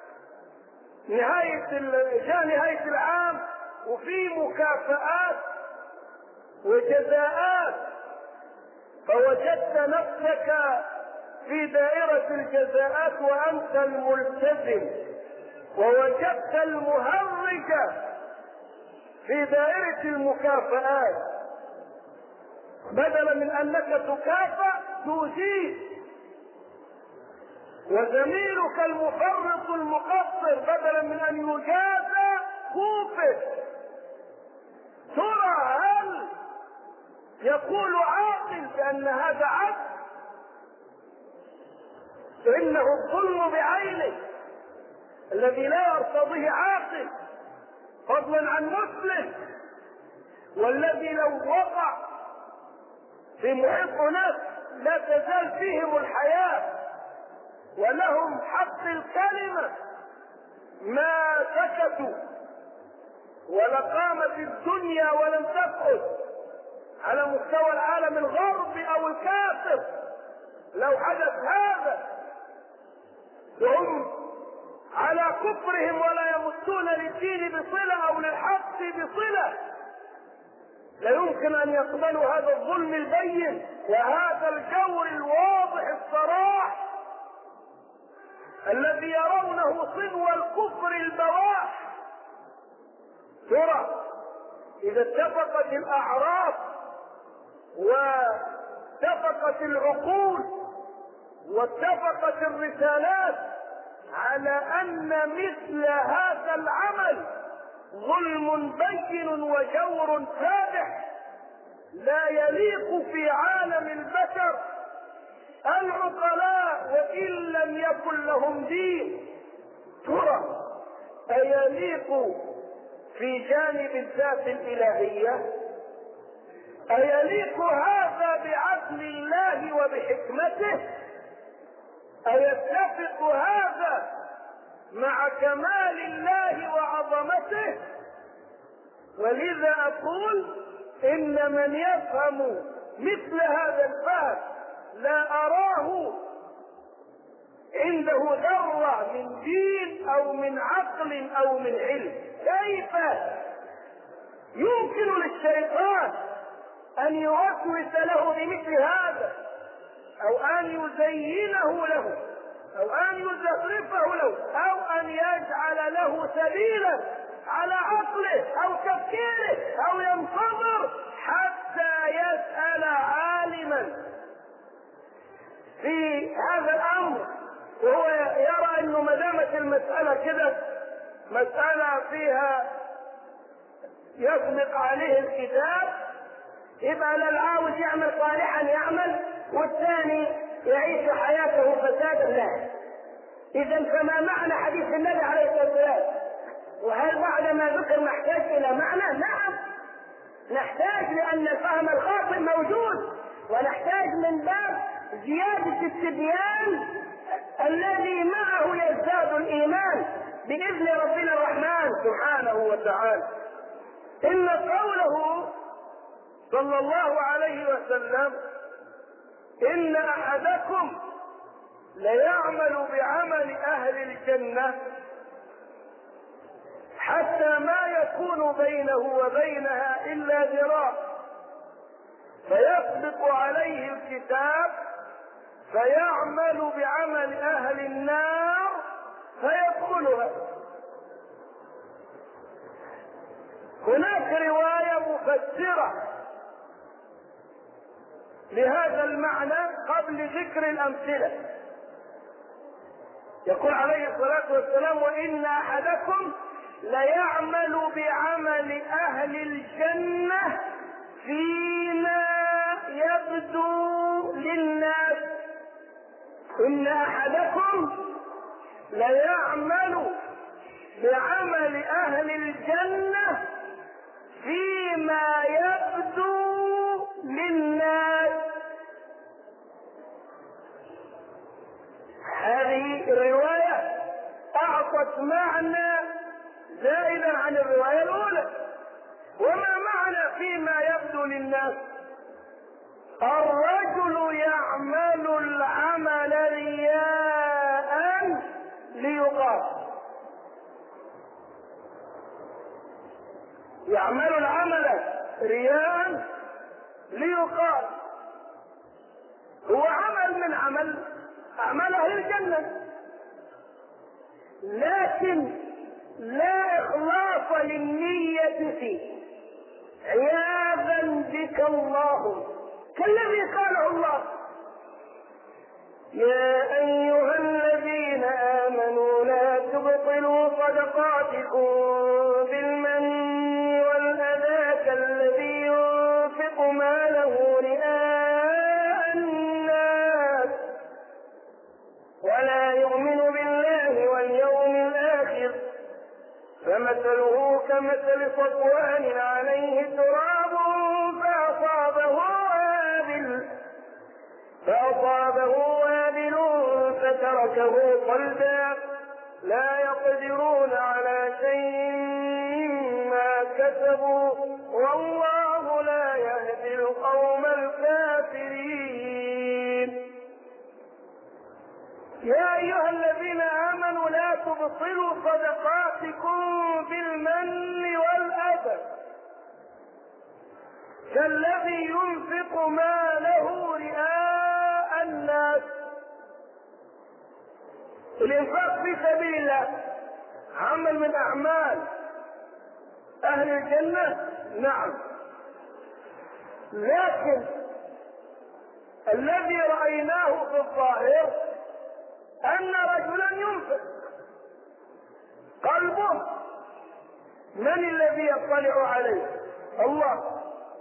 نهاية العام وفي مكافآت وجزاءات، فوجدت نفسك في دائرة الجزاءات وأنت الملتزم، ووجدت المهرج في دائرة المكافآت، بدلا من أنك تكافأ تجيب، وزميلك المفرط المقصر بدلا من أن يجازى كوفر. ترى هل يقول عاقل بأن هذا عدل؟ فإنه الظلم بعينه الذي لا يرتضيه عاقل فضلا عن مسلم، والذي لو وقع في محيط ناس لا تزال فيهم الحياة ولهم حق الكلمة ما سكتوا، ولقامت الدنيا ولم تسقط على مستوى العالم الغربي او الكافر لو حدث هذا، وهم على كفرهم ولا يمتون للدين بصلة او للحق بصلة، لا يمكن ان يقبلوا هذا الظلم البين وهذا الجور الواضح الصراح الذي يرونه صنو الكفر البواح. ترى إذا اتفقت الأعراف واتفقت العقول واتفقت الرسالات على أن مثل هذا العمل ظلم بين وجور فادح لا يليق في عالم البشر العقلاء وإن لم يكن لهم دين، ترى أيليق في جانب الذات الإلهية؟ أيليق هذا بعدل الله وبحكمته؟ أيتفق هذا مع كمال الله وعظمته؟ ولذا أقول إن من يفهم مثل هذا الفهم لا أراه عنده ذرة من دين أو من عقل أو من علم. كيف يمكن للشيطان أن يوسوس له بمثل هذا أو أن يزينه له أو أن يزخرفه له أو أن يجعل له سبيلا على عقله أو تفكيره أو ينتظر حتى يسأل عالما في هذا الأمر وهو يرى أنه ما دامت المسألة كده مسألة فيها يسبق عليه الكتاب يبقى لا العاوز يعمل صالحا يعمل والثاني يعيش حياته فسادا لا. إذا فما معنى حديث النبي عليه الصلاة والسلام؟ وهل بعد ما ذكر نحتاج إلى معنى؟ نعم نحتاج، لأن الفهم الخاطئ موجود، ونحتاج من باب زيادة التبيان الذي معه يزداد الإيمان بإذن ربنا الرحمن سبحانه وتعالى. إن قوله صلى الله عليه وسلم إن أحدكم ليعمل بعمل أهل الجنة حتى ما يكون بينه وبينها إلا ذراع فيسبق عليه الكتاب فيعمل بعمل أهل النار فيدخلها. هناك رواية مفسرة لهذا المعنى قبل ذكر الأمثلة. يقول عليه الصلاة والسلام وإن أحدكم ليعمل بعمل أهل الجنة فيما يبدو للناس. إن أحدكم ليعمل بعمل أهل الجنة فيما يبدو للناس. هذه الرواية أعطت معنى زائدا عن الرواية الأولى. وما معنى فيما يبدو للناس؟ الرجل يعمل العمل رياء ليقال، يعمل العمل رياء ليقال، هو عمل من أعمال أهل الجنة، لكن لا إخلاص للنية فيه، عياذا بك الله، كالذي قاله الله يا أيها الذين آمنوا لا تبطلوا صدقاتكم بالمن والأذى كالذي ينفق ماله رئاء الناس ولا يؤمن بالله واليوم الآخر فمثله كمثل صفوان عليه تراب فأصابه وابل فتركه صلدا لا يقدرون على شيء مما كسبوا والله لا يهدي القوم الكافرين. يا أيها الذين آمنوا لا تبطلوا صدقاتكم بالمن والأذى كالذي ينفق ماله رئاء الناس. الإنفاق في سبيل الله عمل من أعمال أهل الجنة، نعم، لكن الذي رأيناه في الظاهر أن رجلا ينفق قلبه، من الذي يطلع عليه؟ الله.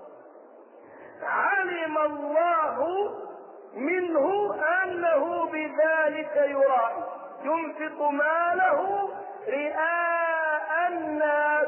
علم الله منه أنه بذلك يرائي، ينفق ماله رئاء الناس.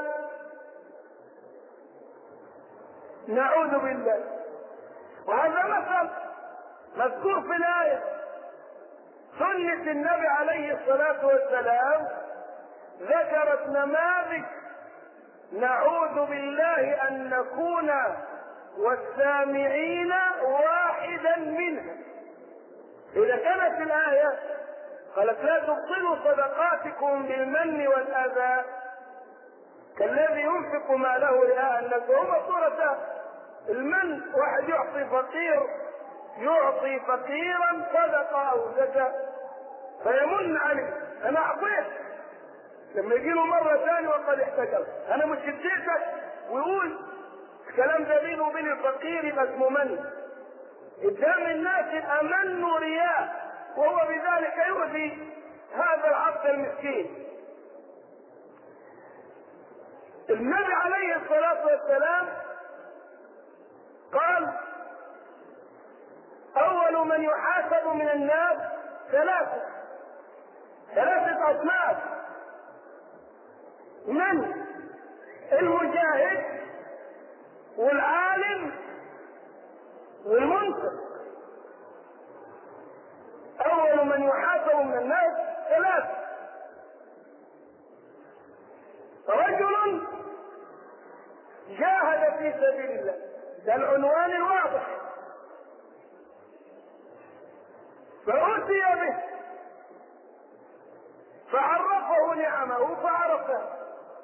نعوذ بالله. وهذا مثل مذكور في الآية. سنة النبي عليه الصلاة والسلام ذكرت نماذج نعوذ بالله أن نكون والسامعين واحدا منها. إذا كانت الآية قالت لا تبطلوا صدقاتكم بالمن والأذى كالذي ينفق ماله رئاء الناس، وهما صورتان. المن واحد يعطي فقيرا صدقة أو زكاة فيمن عليه، أنا أعطيت، لما يجي له مرة ثانية وقد احتكر أنا مش اديتك، ويقول الكلام ده بينه وبين الفقير يبقى اسمه من. قدام الناس أمن رياء، وهو بذلك يؤذي هذا العبد المسكين. النبي عليه الصلاة والسلام قال أول من يحاسب من الناس ثلاثة أصناف: من المجاهد والعالم والمنفق. أول من يحاسب من الناس ثلاثة: رجل جاهد في سبيل الله، ده العنوان الواضح، فأتي به فعرفه نعمه فعرفها،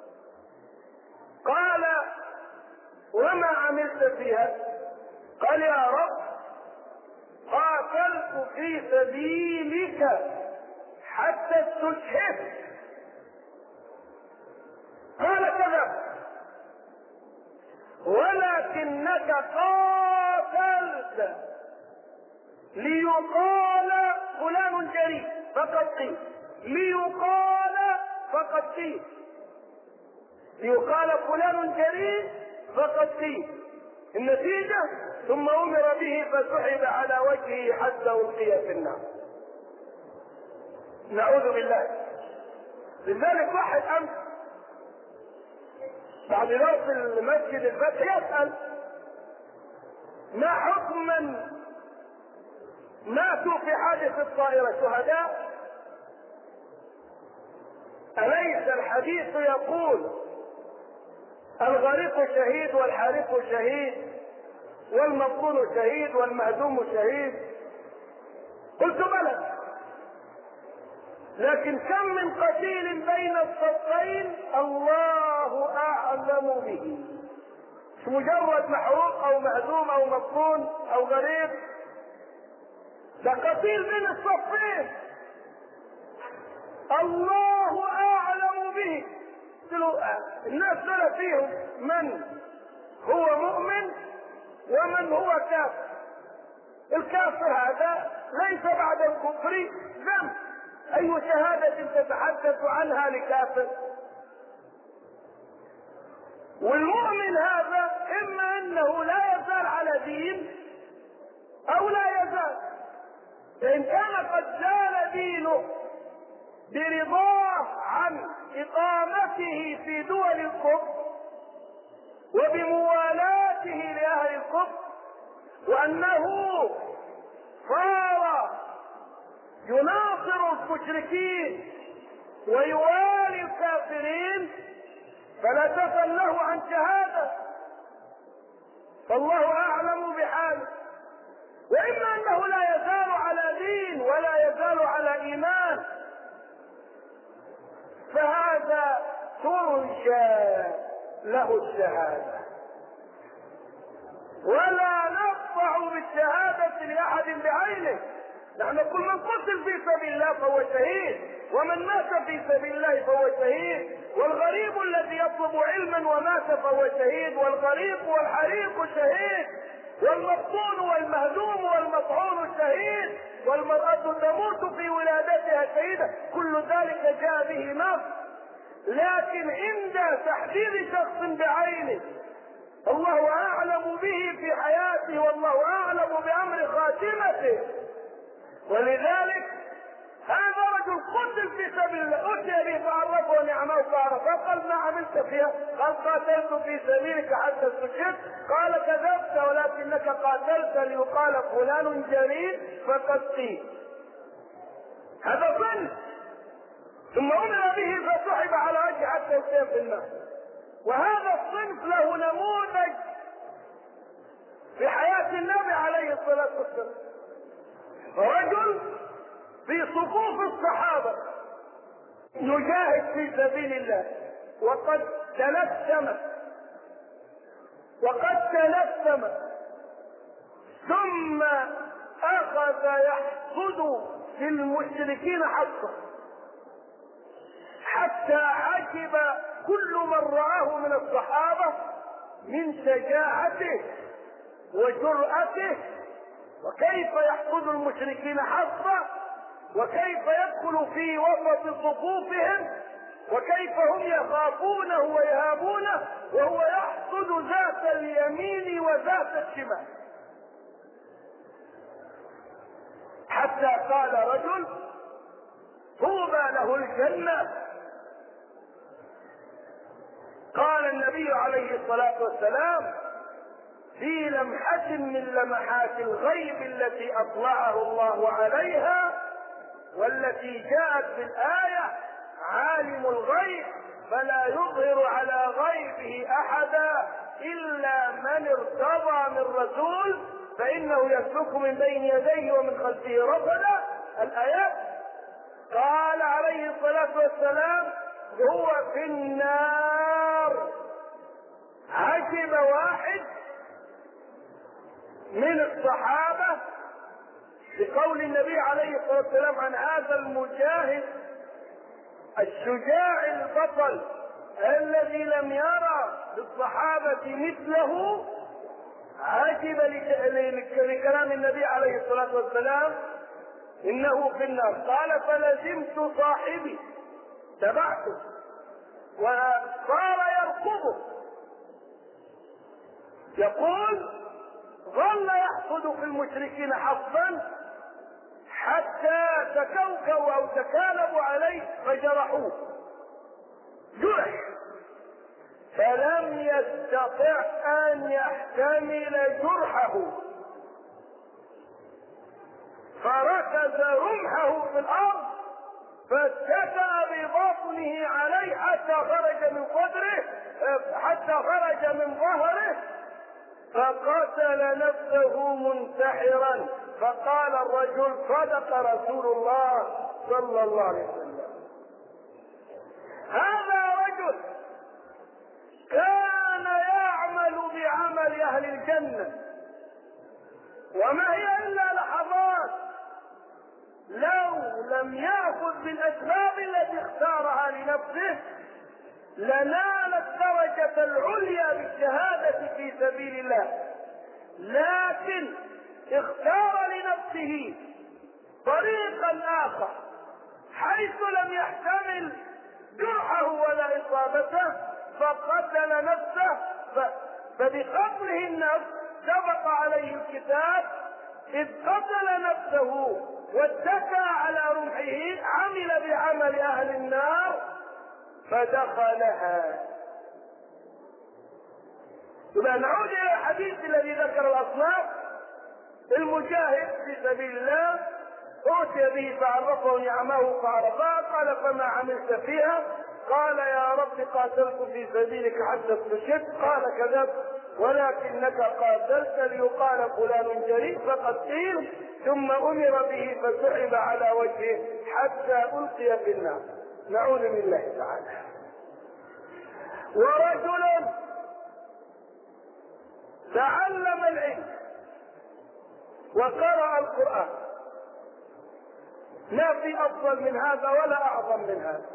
قال وما عملت فيها؟ قال يا رب قاتلت في سبيلك حتى استشهدت. قال كذا، ولكنك قاتلت ليقال فلان جريء فقد قيل، ليقال فقد قيل، ليقال فلان جريء فقد قيل. النتيجة ثم أمر به فسحب على وجهه حتى ألقي في النار. نعوذ بالله. لذلك واحد أمس بعد درس المسجد الفتح يسأل ما حكم من ماتوا في حادث الطائرة شهداء؟ أليس الحديث يقول الغريق شهيد والحارق شهيد والمبطون شهيد والمهزوم شهيد؟ قلت بلى، لكن كم من قتيل بين الصفين الله أعلم به، مش مجرد محروق أو مهزوم أو مبطون أو غريق، ده قتيل بين الصفين الله أعلم به. الناس دول فيهم من هو مؤمن ومن هو كافر. الكافر هذا ليس بعد الكفر ذنب، أي شهادة تتحدث عنها لكافر؟ والمؤمن هذا إما أنه لا يزال على دين أو لا يزال، فإن كان قد زال دينه برضاه عن إقامته في دول الكفر وبموالاته لأهل الكفر، وأنه صار يناصر المشركين ويوالي الكافرين، فلا تسل له عن شهادة، فالله أعلم بحاله. وإما أنه لا يزال على دين ولا يزال على إيمان، فهذا ترجى له الشهادة، ولا نقطع بالشهادة لأحد بعينه، نحن نقول من قتل في سبيل الله فهو شهيد، ومن مات في سبيل الله فهو شهيد، والغريب الذي يطلب علما ومات فهو شهيد، والغريق والحريق شهيد، والمبطون والمهدوم والمطعون شهيد، والمرأة تموت في ولادتها شهيدة. كل ذلك جاء به نص. لكن عند تحديد شخص بعينه الله أعلم به في حياته، والله أعلم بأمر خاتمته، ولذلك هذا رجل قتل في سبيل الله، أتي به فعرفه نعمه فعرفه، قال ما عملت فيها؟ قال قاتلت في سبيلك حتى استشهدت. قال كذبت ولكنك قاتلت ليقال فلان جريء فقد قيل. هذا صنف، ثم أمر به فسحب على وجهه حتى يلقي في النار. وهذا الصنف له نموذج في حياة النبي عليه الصلاة والسلام. رجل في صفوف الصحابة يجاهد في سبيل الله، وقد تلثم ثم أخذ يحصد في المشركين حصا، حتى عجب كل من رآه من الصحابة من شجاعته وجرأته، وكيف يحصد المشركين حصا، وكيف يدخل في وسط صفوفهم، وكيف هم يخافونه ويهابونه وهو يحصد ذات اليمين وذات الشمال. حتى قال رجل طوبى له الجنة. قال النبي عليه الصلاة والسلام في لمحة من لمحات الغيب التي أطلعه الله عليها والتي جاءت في الآية: عالم الغيب فلا يظهر على غيبه أحدا إلا من ارتضى من رسول فإنه يسلك من بين يديه ومن خلفه رصدا. الآيات. قال عليه الصلاة والسلام هو في النار. عجب واحد من الصحابة بقول النبي عليه الصلاة والسلام عن هذا المجاهد الشجاع البطل الذي لم يرى للصحابة مثله. عجب لكلام النبي عليه الصلاة والسلام إنه في النار. قال فلزمت صاحبي، تبعته وصار يركضه، يقول ظل يحصد في المشركين حصا حتى تكوكوا أو تكالبوا عليه فجرحوه، جرح، فلم يستطع أن يحتمل جرحه، فركز رمحه في الأرض فاتكأ ببطنه عليه حتى خرج من صدره، حتى خرج من ظهره، فقتل نفسه منتحرا. فقال الرجل صدق رسول الله صلى الله عليه وسلم. هذا رجل كان يعمل بعمل أهل الجنة، وما هي إلا لحظات، لو لم يأخذ بالأسباب التي اختارها لنفسه لنال الدرجة العليا بالشهادة في سبيل الله، لكن اختار لنفسه طريقا آخر حيث لم يحتمل جرحه ولا إصابته فقتل نفسه. فبقتله النفس سبق عليه الكتاب إذ قتل نفسه واتكى على رمحه عمل بعمل أهل النار فدخلها. يبقى نعود إلى الحديث الذي ذكر الأصناف. المجاهد في سبيل الله أوتي به فعرفه نعمه فعرفها. قال فما عملت فيها؟ قال يا رب قاتلت في سبيلك حتى استشهدت. قال كذبت ولكنك قاتلت ليقال فلان جريء فقد قيل. ثم أمر به فسحب على وجهه حتى ألقي في النار. نعوذ بالله تعالى. ورجل تعلم العلم وقرأ القرآن ما في أفضل من هذا ولا أعظم من هذا.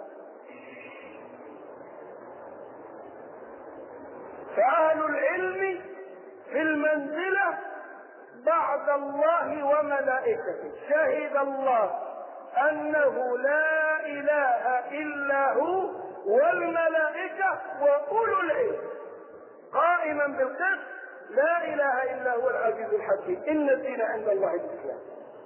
فأهل العلم في المنزلة بعد الله وملائكته. شهد الله أنه لا إله إلا هو والملائكة وأولو العلم قائما بالقسط لا إله إلا هو العزيز الحكيم إن الدين عند الله الإسلام.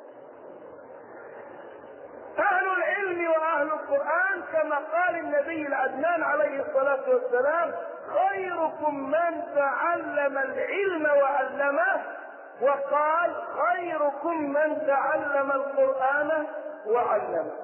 أهل العلم وأهل القرآن كما قال النبي العدنان عليه الصلاة والسلام: خيركم من تعلم العلم وعلمه، وقال: خيركم من تعلم القرآن وعلمه.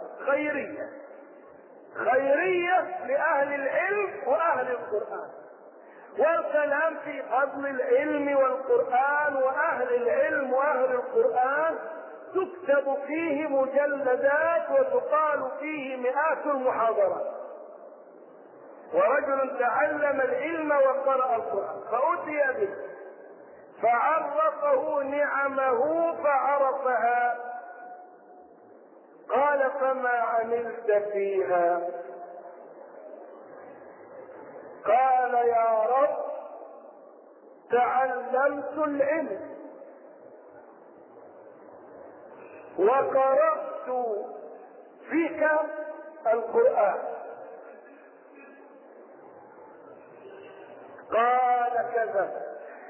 خيرية لأهل العلم وأهل القرآن. والكلام في فضل العلم والقرآن وأهل العلم وأهل القرآن تكتب فيه مجلدات وتقال فيه مئات المحاضرات. ورجل تعلم العلم وقرأ القرآن فأتي به فعرفه نعمه فعرفها، قال: فما عملت فيها؟ قال: يا رب تعلمت العلم وقرأت فيك القرآن. قال: كذب،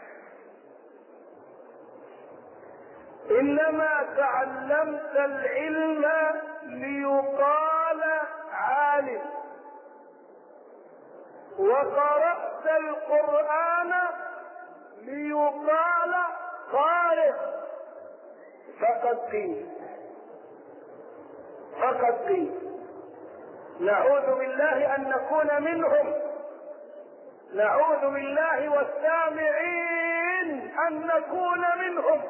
إنما تعلمت العلم ليقال عالم، وقرأت القرآن ليقال قارئ. فقد قيل نعوذ بالله أن نكون منهم، نعوذ بالله والسامعين أن نكون منهم.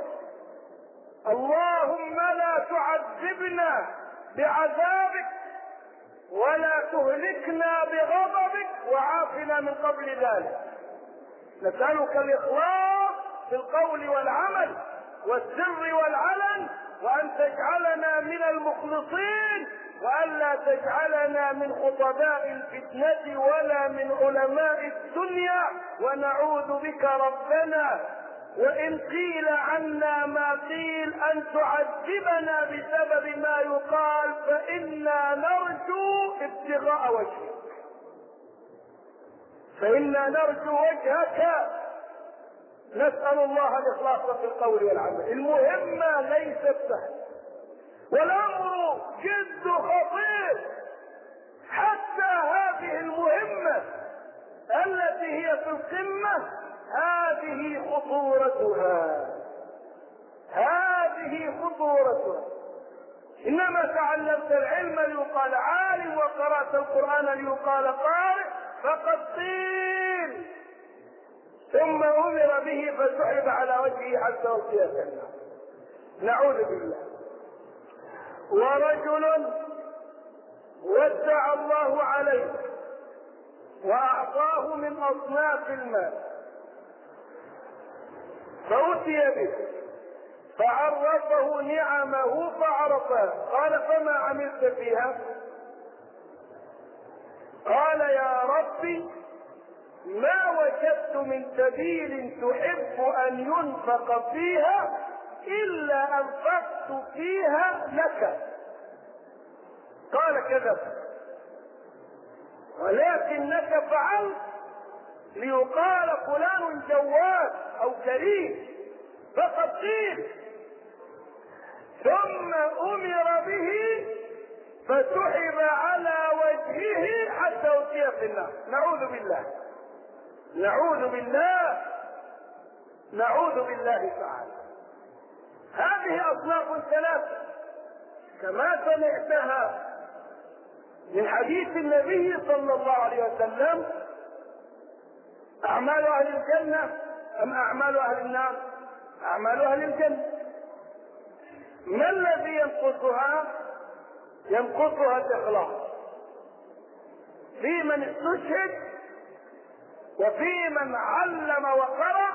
اللهم لا تعذبنا بعذابك ولا تهلكنا بغضبك وعافنا من قبل ذلك. نسألك الإخلاص في القول والعمل والسر والعلن، وأن تجعلنا من المخلصين، وأن لا تجعلنا من خطباء الفتنة ولا من علماء الدنيا. ونعوذ بك ربنا وإن قيل عنا ما قيل أن تعذبنا بسبب ما يقال، فإنا نرجو ابتغاء وجهك، فإنا نرجو وجهك. نسأل الله الإخلاص في القول والعمل. المهمة ليست سهلة، والأمر جد خطير. حتى هذه المهمة التي هي في القمة هذه خطورتها، إنما تعلمت العلم ليقال عالم وقرأت القرآن ليقال قارئ. فقد قيل ثم أمر به فسحب على وجهه حتى ألقي في النار. نعوذ بالله. ورجل ودع الله عليه وأعطاه من أصناف المال فأتي به فعرفه نعمه فعرفها، قال: فما عملت فيها؟ قال: يا ربي ما وجدت من سبيل تحب أن ينفق فيها إلا أنفقت فيها لك. قال: كذب، ولكنك فعلت ليقال فلان جواد أو كريم. فقد قيل ثم أمر به فسحب على وجهه حتى ألقي في النار. نعوذ بالله، نعوذ بالله تعالى. هذه أصناف ثلاثة كما سمعتها من حديث النبي صلى الله عليه وسلم: أعمال أهل الجنة أم أعمال أهل النار؟ أعمال أهل الجنة. ما الذي ينقصها؟ ينقصها الإخلاص في من استشهد، وفي من علم وقرأ،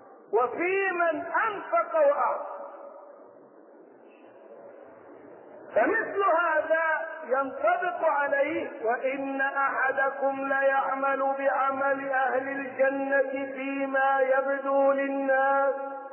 وفي من أنفق وأعطى. فمثل هذا ينطبق عليه: وإن أحدكم ليعمل بعمل أهل الجنة فيما يبدو للناس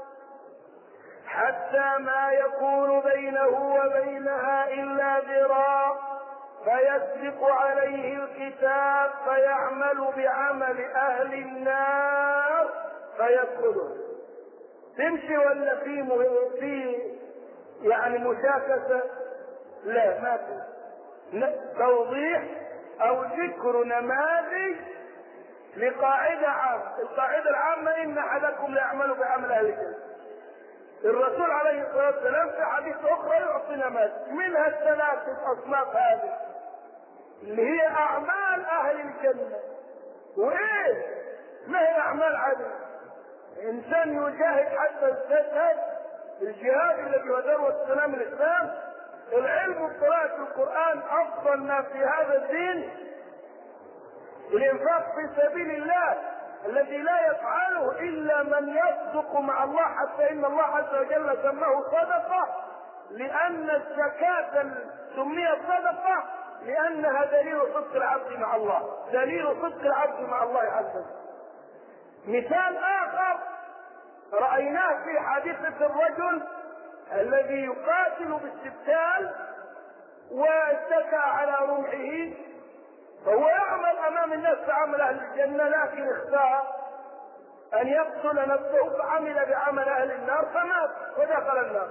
حتى ما يكون بينه وبينها إلا ذراع فيسبق عليه الكتاب فيعمل بعمل أهل النار فيدخله. تمشي ولا في يعني مشاكسة؟ لا، ما في. توضيح أو ذكر نماذج لقاعدة عامة. القاعدة العامة: إن أحدكم ليعمل بعمل أهل الجنة. الرسول عليه الصلاة والسلام في حديث أخرى يعطي نماذج منها الثلاثة أصناف هذه اللي هي أعمال أهل الجنة. وإيه؟ ما هي أعمال عادية. إنسان يجاهد حتى يستشهد، الجهاد الذي هو ذروة سلام الإسلام، العلم بقراءة القرآن أفضل ما في هذا الدين، الإنفاق في سبيل الله الذي لا يفعله إلا من يصدق مع الله، حتى إن الله عز وجل سماه صدقة، لأن الزكاة سميت صدقة لأنها دليل صدق العبد مع الله، دليل صدق العبد مع الله عز وجل. مثال آخر رأيناه في حادثة الرجل الذي يقاتل باستبتال واتكى على رمحه، فهو يعمل أمام الناس بعمل أهل الجنة، لكن اختار أن يقتل نفسه فعمل بعمل أهل النار فمات ودخل النار.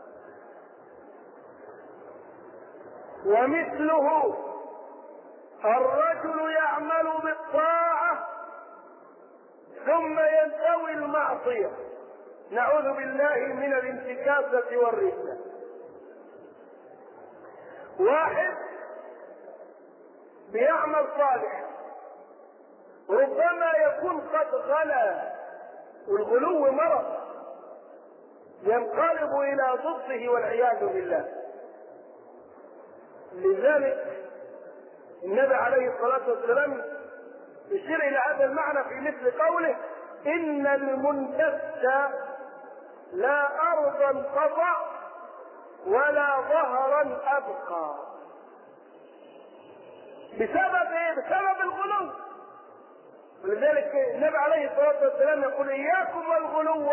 ومثله الرجل يعمل بالطاعة ثم ينتوي المعصية، نعوذ بالله من الانتكاسة والردة. واحد بيعمل صالح ربما يكون قد غلا، والغلو مرض ينقلب إلى ضده والعياذ بالله. لذلك النبي عليه الصلاة والسلام يشير إلى هذا المعنى في مثل قوله: إن المنتس لا أرضا قطع ولا ظهرا أبقى. بسبب إيه؟ بسبب الغلو. ولذلك النبي عليه الصلاة والسلام يقول: إياكم والغلو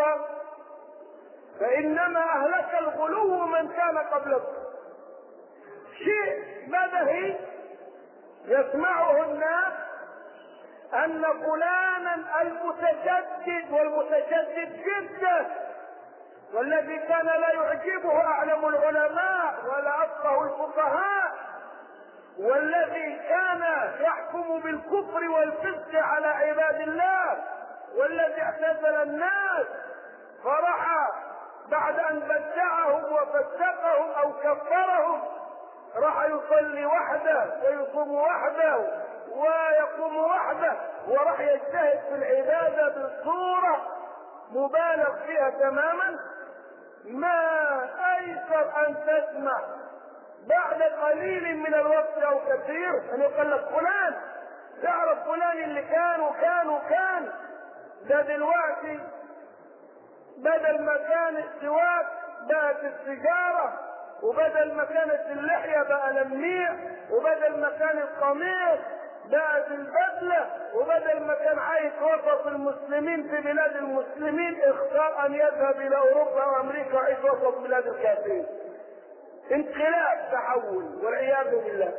فإنما أهلك الغلو من كان قبلكم. شيء بدهي يسمعه الناس أن فلانا المتشدد، والمتشدد جدا، والذي كان لا يعجبه أعلم العلماء ولا أفقه الفقهاء، والذي كان يحكم بالكفر والفسق على عباد الله، والذي اعتزل الناس فرحى بعد أن بدعهم وفسقهم أو كفرهم، راح يصلي وحده ويصوم وحده ويقوم وحده، وراح يجتهد في العبادة بصورة مبالغ فيها تماما. ما أيسر أن تسمع بعد قليل من الوقت أو كثير أن يقول لك: فلان، تعرف فلان اللي كان ده دلوقتي بدل ما كان السواك بقت السيجارة، وبدل ما كانت اللحية بقى لميع، وبدل ما كان القميص بقت البدلة، وبدل ما كان عايش وسط المسلمين في بلاد المسلمين اختار أن يذهب إلى أوروبا وأمريكا ويعيش وسط بلاد الكافرين. انقلاب، تحول، والعياذ بالله.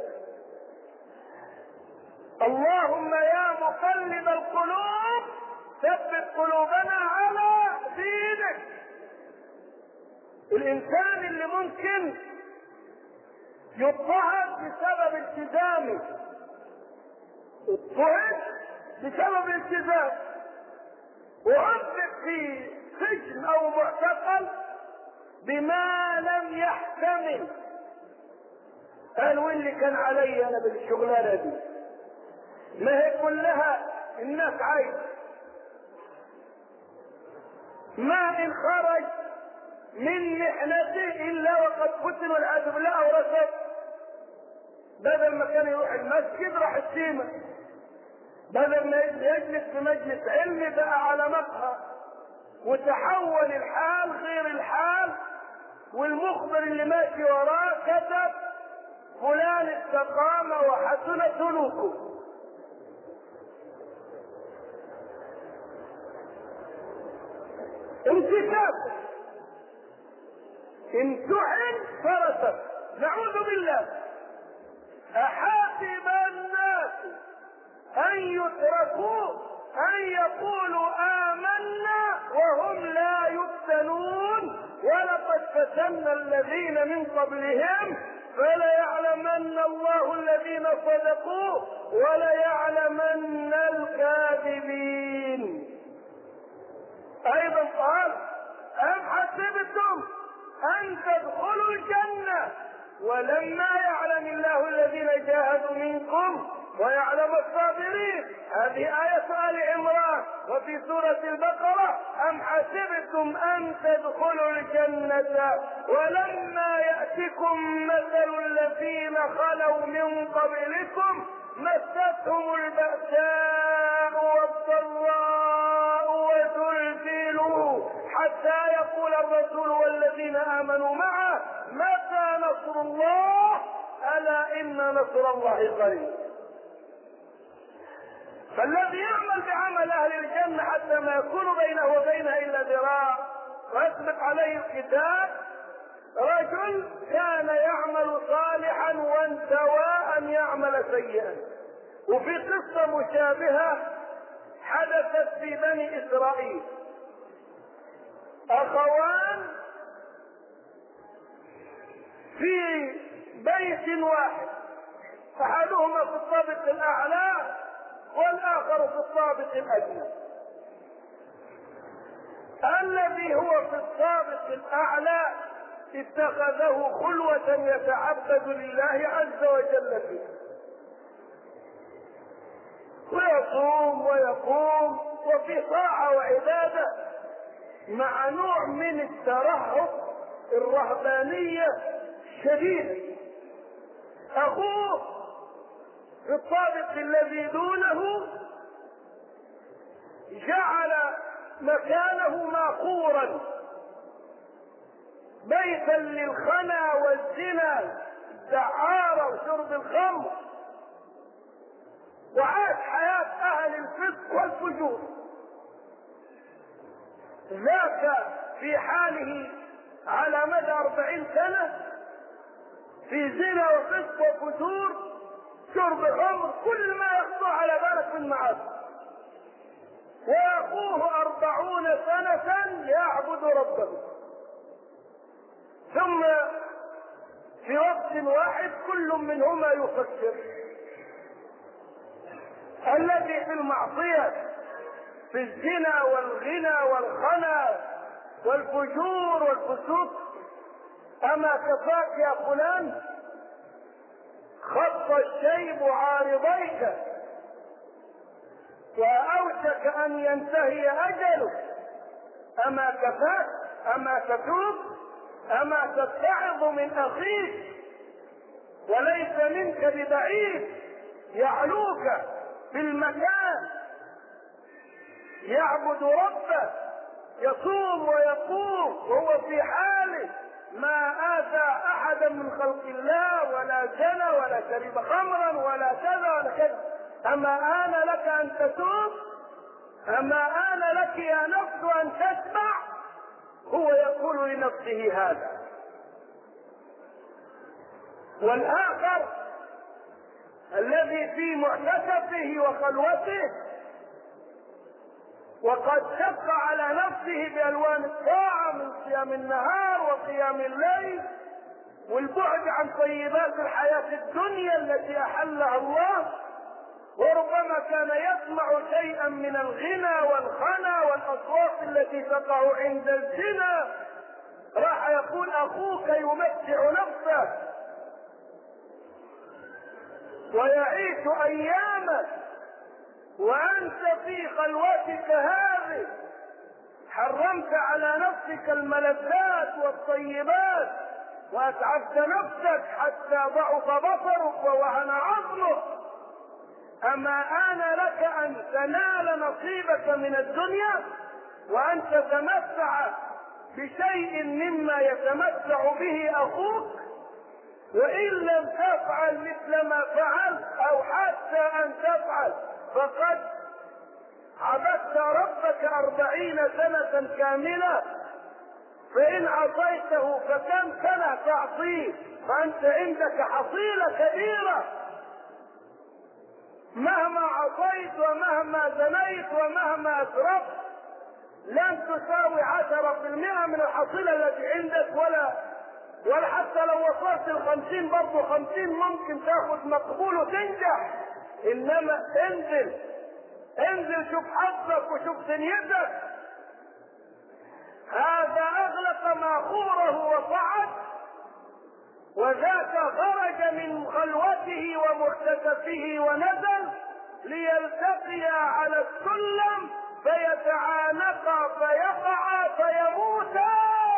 اللهم يا مقلب القلوب ثبت قلوبنا على دينك. الإنسان اللي ممكن يضطهد بسبب التزامه، اضطهد بسبب الالتزام، وعذب في سجن أو معتقل بما لم يحتمل. قال: واللي كان علي أنا بالشغلانة دي؟ ما هي كلها الناس عايز، ما إن خرج من محنته إلا وقد فتن والعياذ بالله أو رسب. بدل ما كان يروح المسجد راح السيما، بدل ما يجلس في مجلس علمي بقى على مقهى، وتحول الحال غير الحال، والمخبر اللي ماشي وراه كتب فلان استقام وحسن سلوكه. انتكاسه، امتحن فرسك، نعوذ بالله. أحاسب الناس أن يتركوا أن يقولوا آمنا وهم لا يفتنون ولقد فتنا الذين من قبلهم فليعلمن الله الذين صدقوا وليعلمن الكاذبين. أيضا قال أم حسبتم أن تدخلوا الجنة ولما يعلم الله الذين جاهدوا منكم ويعلم الصابرين. هذه آية آل عمران. وفي سورة البقرة أم حسبتم أن تدخلوا الجنة ولما يأتكم مثل الذين خلوا من قبلكم مستهم البأساء والضراء وزلزلوا حتى يقول الرسول والذين آمنوا معه متى نصر الله ألا إن نصر الله قريب. فالذي يعمل بعمل أهل الجنة حتى ما يكون بينه وبينها إلا ذراع ويسبق عليه الكتاب، رجل كان يعمل صالحا وانتوى أن يعمل سيئا. وفي قصة مشابهة حدثت في بني إسرائيل، أخوان في بيت واحد، أحدهما في الطابق الأعلى والآخر في الطابق الأدنى. الذي هو في الطابق الأعلى اتخذه خلوة يتعبد لله عز وجل فيه، ويصوم ويقوم وفي طاعة وعبادة مع نوع من الترهب الرهبانية الشديدة. أخوه في الطابق الذي دونه جعل مكانه ماقورا بيتا للخنا والزنا الدعارة وشرب الخمر، وعاش حياة أهل الفسق والفجور. ذاك في حاله على مدى 40 سنة في زنا وفسق وفجور، شرب خمر، كل ما يخطر على بالك من معاصي. وأخوه 40 سنة يعبد ربه، ثم في وقت واحد كل منهما يفكر. الذي في المعصية في الزنا والغنى والخنا والفجور والفسوق، أما كفاك يا فلان خط الشيب عارضيك وأوشك أن ينتهي أجلك، أما كفاك، أما تتوب، أما تتعظ من أخيك وليس منك ببعيد يعلوك في المكان، يعبد ربه، يصوم ويقوم وهو في حاله ما آذى أحدا من خلق الله ولا زنى ولا شرب خمرا ولا كذا ولا كذا. أما آن لك أن تتوب؟ أما آن لك يا نفس أن تتبع؟ هو يقول لنفسه هذا. والآخر الذي في معتكفه وخلوته وقد شق على نفسه بألوان الطاعة من صيام النهار وقيام الليل والبعد عن طيبات الحياة الدنيا التي أحلها الله، وربما كان يسمع شيئا من الغنى والخنا والأصوات التي تقع عند الزنا، راح يقول أخوك يمتع نفسه ويعيش أيامك وأنت في خلوتك هذه حرمت على نفسك الملذات والطيبات وأتعبت نفسك حتى ضعف بصرك ووهن عظمك. أما آن لك أن تنال نصيبك من الدنيا وأن تتمتع بشيء مما يتمتع به أخوك، وإن لم تفعل مثل ما فعل أو حتى أن تفعل فقد عبدت ربك 40 سنة كاملة، فإن عصيته فكم سنة تعصيه، فأنت عندك حصيلة كبيرة. مهما عصيت ومهما زنيت ومهما أسرفت لن تساوي 10% من الحصيلة التي عندك، ولا حتى لو وصلت 50 برضو 50 ممكن تاخذ مقبول وتنجح. إنما انزل شوف حظك وشوف دنيتك. هذا أغلق ماخوره وصعد، وذاك خرج من خلوته ومختطفه ونزل ليلتقي على السلم فيتعانقا فيقعا فيموتا،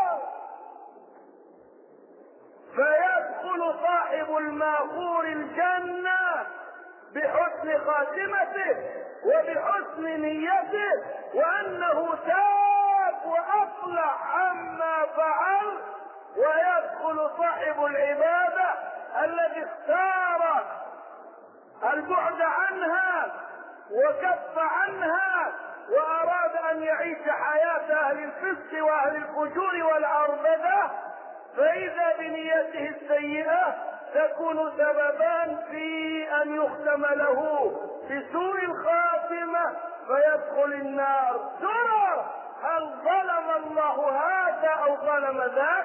فيدخل صاحب الماخور الجنة بحسن خاتمته وبحسن نيته وأنه تاب وأصلح عما فعل، ويدخل صاحب العبادة الذي اختار البعد عنها وكف عنها وأراد أن يعيش حياة أهل الفسق وأهل الفجور والعربدة، فإذا بنيته السيئة تكون سببا في أن يختم له بسوء الخاتمة فيدخل النار. ترى هل ظلم الله هذا أو ظلم ذاك؟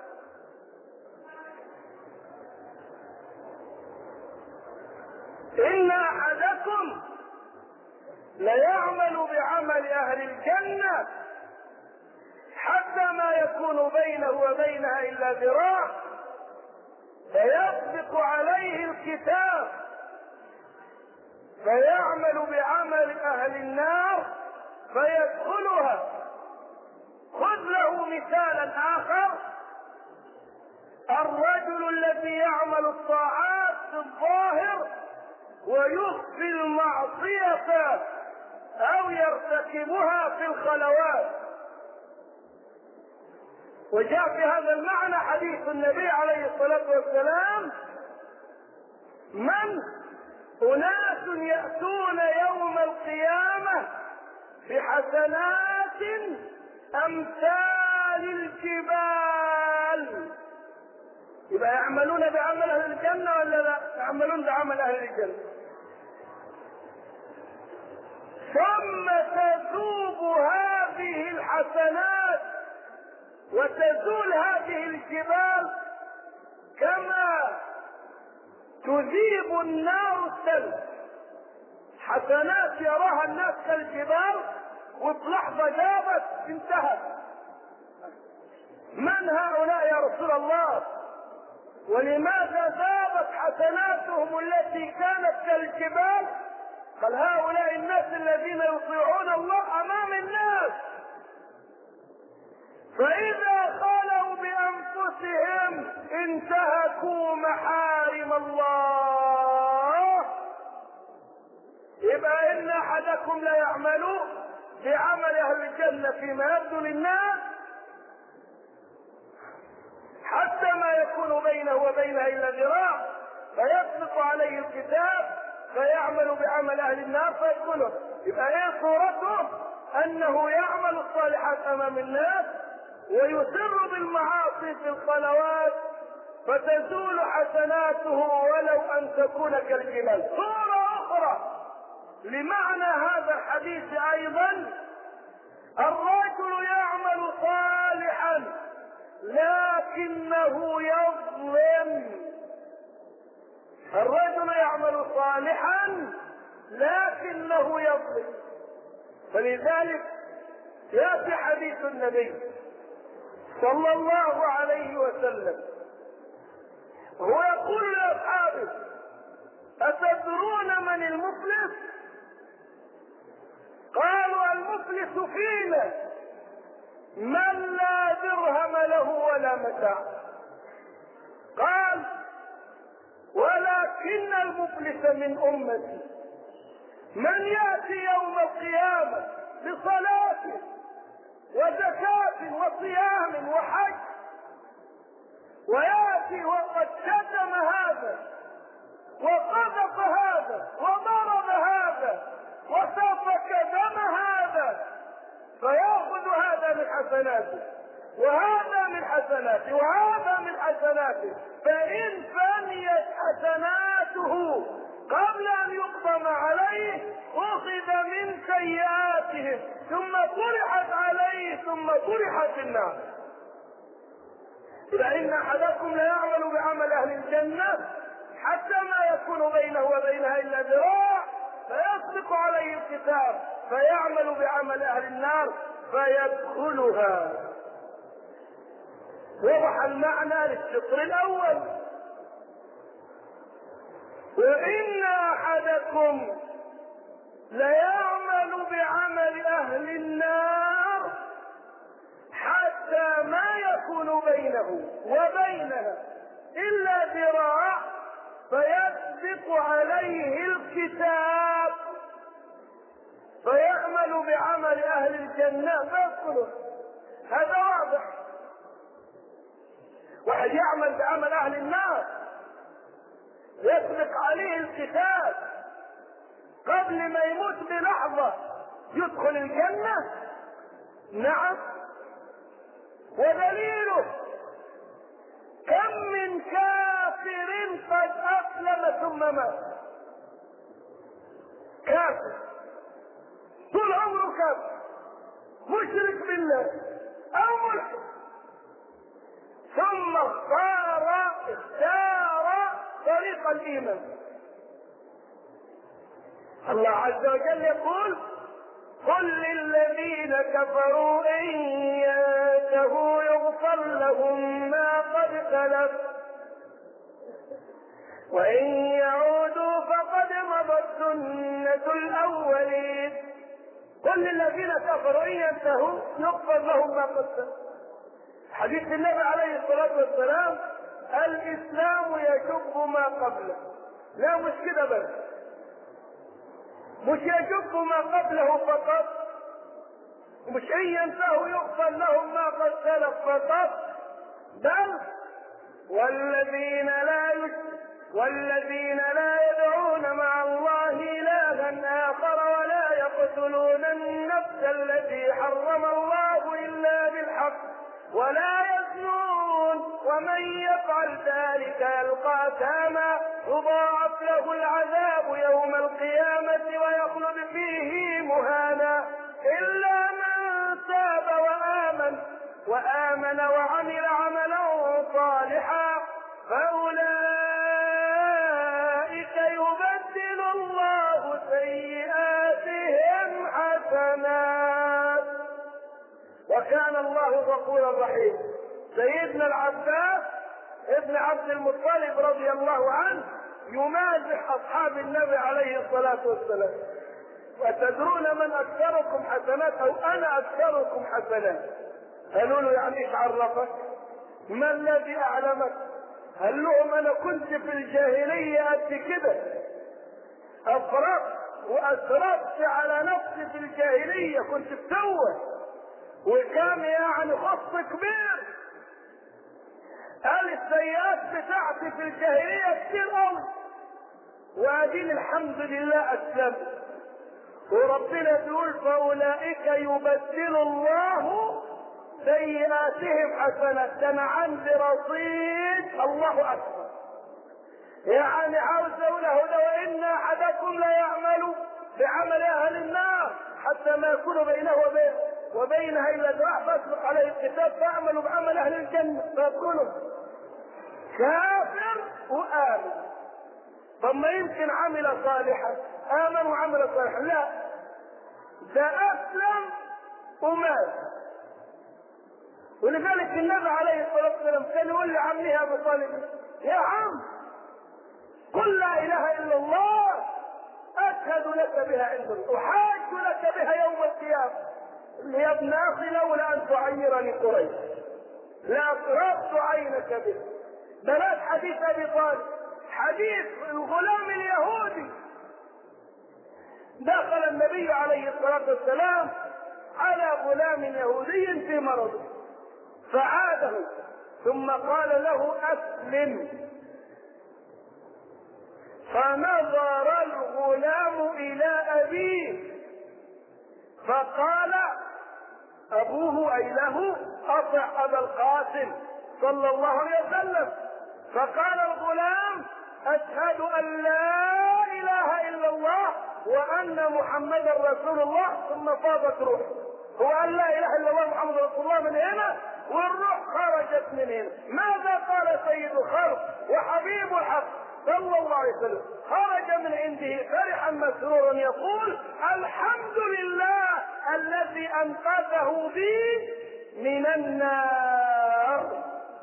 إن أحدكم ليعمل بعمل أهل الجنة حتى ما يكون بينه وبينها إلا ذراع، فيسبق عليه الكتاب فيعمل بعمل أهل النار فيدخلها. خذ له مثالا آخر: الرجل الذي يعمل الطاعات في الظاهر ويخفي المعصية أو يرتكبها في الخلوات. وجاء في هذا المعنى حديث النبي عليه الصلاة والسلام: أناس يأتون يوم القيامة بحسنات أمثال الجبال. يبقى يعملون بعمل أهل الجنة ولا لا؟ يعملون بعمل أهل الجنة. ثم تذوب هذه الحسنات وتزول هذه الجبال كما تذيب النار الثلج. حسنات يراها الناس كالجبال وفي لحظة جابت انتهت. من هؤلاء يا رسول الله؟ ولماذا ذابت حسناتهم التي كانت كالجبال؟ قال: هؤلاء الناس الذين يطيعون الله أمام الناس، فإذا خلوا بأنفسهم انتهكوا محارم الله. يبقى إن أحدكم لا يعمل بعمل أهل الجنة فيما يبدو للناس حتى ما يكون بينه وبينها إلا ذراع، فيسبق عليه الكتاب فيعمل بعمل أهل النار فيدخله. يبقى ايه صورته؟ أنه يعمل الصالحات أمام الناس ويسر بالمعاصي في الخلوات فتزول حسناته ولو أن تكون كالجبال. صورة أخرى لمعنى هذا الحديث أيضا: الرجل يعمل صالحا لكنه يظلم. الرجل يعمل صالحا لكنه يظلم. فلذلك يأتي حديث النبي صلى الله عليه وسلم هو يقول لأصحابه: أتدرون من المفلس؟ قالوا: المفلس فينا من لا درهم له ولا متاع. قال: ولكن المفلس من أمتي من يأتي يوم القيامة بصلاته وزكاة وصيام وحج، ويأتي وقد شتم هذا وقذف هذا وضرب هذا وسفك دم هذا، فيأخذ هذا من حسناته وهذا من حسناته وهذا من حسناته، فإن فنيت حسناته قبل أن يقدم عليه أخذ من سيئاتهم ثم طرحت عليه ثم طرحت في النار. فإن أحدكم ليعمل بعمل أهل الجنة حتى ما يكون بينه وبينها إلا ذراع فيسبق عليه الكتاب فيعمل بعمل أهل النار فيدخلها. وضح المعنى للشطر الأول. وإن أحدكم ليعمل بعمل أهل النار حتى ما يكون بينه وبينها إلا ذراع فيسبق عليه الكتاب فيعمل بعمل أهل الجنة فيدخله. هذا واضح. واحد يعمل بعمل أهل النار يسبق عليه الكتاب قبل ما يموت بلحظة يدخل الجنة. نعم. ودليله كم من كافر قد أسلم ثم مات. كافر طول عمره كافر مشرك بالله أو ملحد ثم اختار طريق الإيمان. الله عز وجل يقول قل للذين كفروا إن ينتهوا يغفر لهم ما قد سلف وإن يعودوا فقد مضت سنة الأولين. قل للذين كفروا إن ينتهوا يغفر لهم ما قد سلف. حديث النبي عليه الصلاة والسلام الإسلام يجب ما قبله. لا مش كده بس، مش يجب ما قبله فقط، مش إن ينتهوا يغفر لهم ما قد سلف فقط، بل والذين لا يدعون مع الله إلها آخر ولا يقتلون النفس التي حرم الله إلا بالحق ولا يزنون ومن يفعل ذلك يلقى أثاما يضاعف له العذاب يوم القيامة ويخلد فيه مهانا إلا من تاب وآمن وعمل عملا صالحا فأولئك يبدل الله سيئاتهم حسنات وكان الله غفورا رحيما. سيدنا العباس ابن عبد المطلب رضي الله عنه يمازح أصحاب النبي عليه الصلاة والسلام. وتدرون من أكثركم حسنات أو أنا أكثركم حسنات؟ قالوا له يعني إيش عرفك؟ ما الذي أعلمك؟ قال لهم أنا كنت في الجاهلية قد كده أفرطت على نفسي في الجاهلية، كنت فتوة وكان يعني خص كبير. قال السيئات بتاعتي في الجاهلية كتير قوي وأدين الحمد لله أسلمت. وربنا بيقول فأولئك يبدل الله سيئاتهم حسنات. ده أنا عندي رصيد الله أكبر. يعني عاوز أقوله وإن أحدكم لا يعمل بعمل أهل النار حتى ما يكون بينه وبينها إلا ذراع فاسبق عليه الكتاب فاعملوا بعمل أهل الجنة فيدخلوا. كافر وآمن. طب ما يمكن عمل صالحا، آمن وعمل صالحا، لا ده أسلم ومات. ولذلك النبي عليه الصلاة والسلام كان يقول لعمه أبو طالب يا عم قل لا إله إلا الله أشهد لك بها عند الله أحاج لك بها يوم القيامة. يا ابن أخي لولا أن تعيرني قريش لأقربت عينك به. بلاش حديث أبي طالب، حديث الغلام اليهودي. دخل النبي عليه الصلاة والسلام على غلام يهودي في مرضه فعاده، ثم قال له أسلم. فنظر الغلام إلى أبيه فقال أبوه أي له أطع أبا القاسم صلى الله عليه وسلم. فقال الغلام أشهد أن لا إله إلا الله وأن محمدا رسول الله. ثم فاضت روحه. هو قال لا إله إلا الله محمد رسول الله من هنا والروح خرجت من هنا. ماذا قال سيد الخلق وحبيب الحق صلى الله عليه وسلم؟ خرج من عنده فرحا مسرورا يقول الحمد لله الذي أنقذه بي من النار.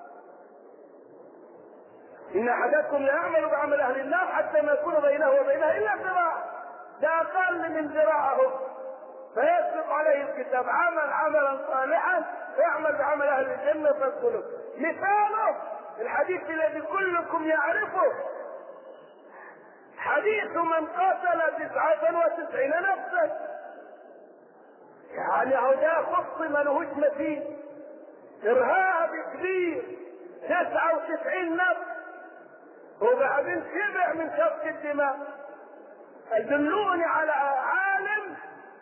إن أحدكم يعمل بعمل أهل النار حتى ما يكون بينه وبينها إلا ذراع، ده أقل من ذراعه، فيسبق عليه الكتاب عملا صالحا يعمل بعمل أهل الجنة فادخله. مثاله الحديث الذي كلكم يعرفه، حديث من قتل 99 نفسا. يعني هو ده خص ملهوش مثيل، إرهاب كبير، 99 نفس، وبعدين شبع من سفك الدماء. دلوني على عالم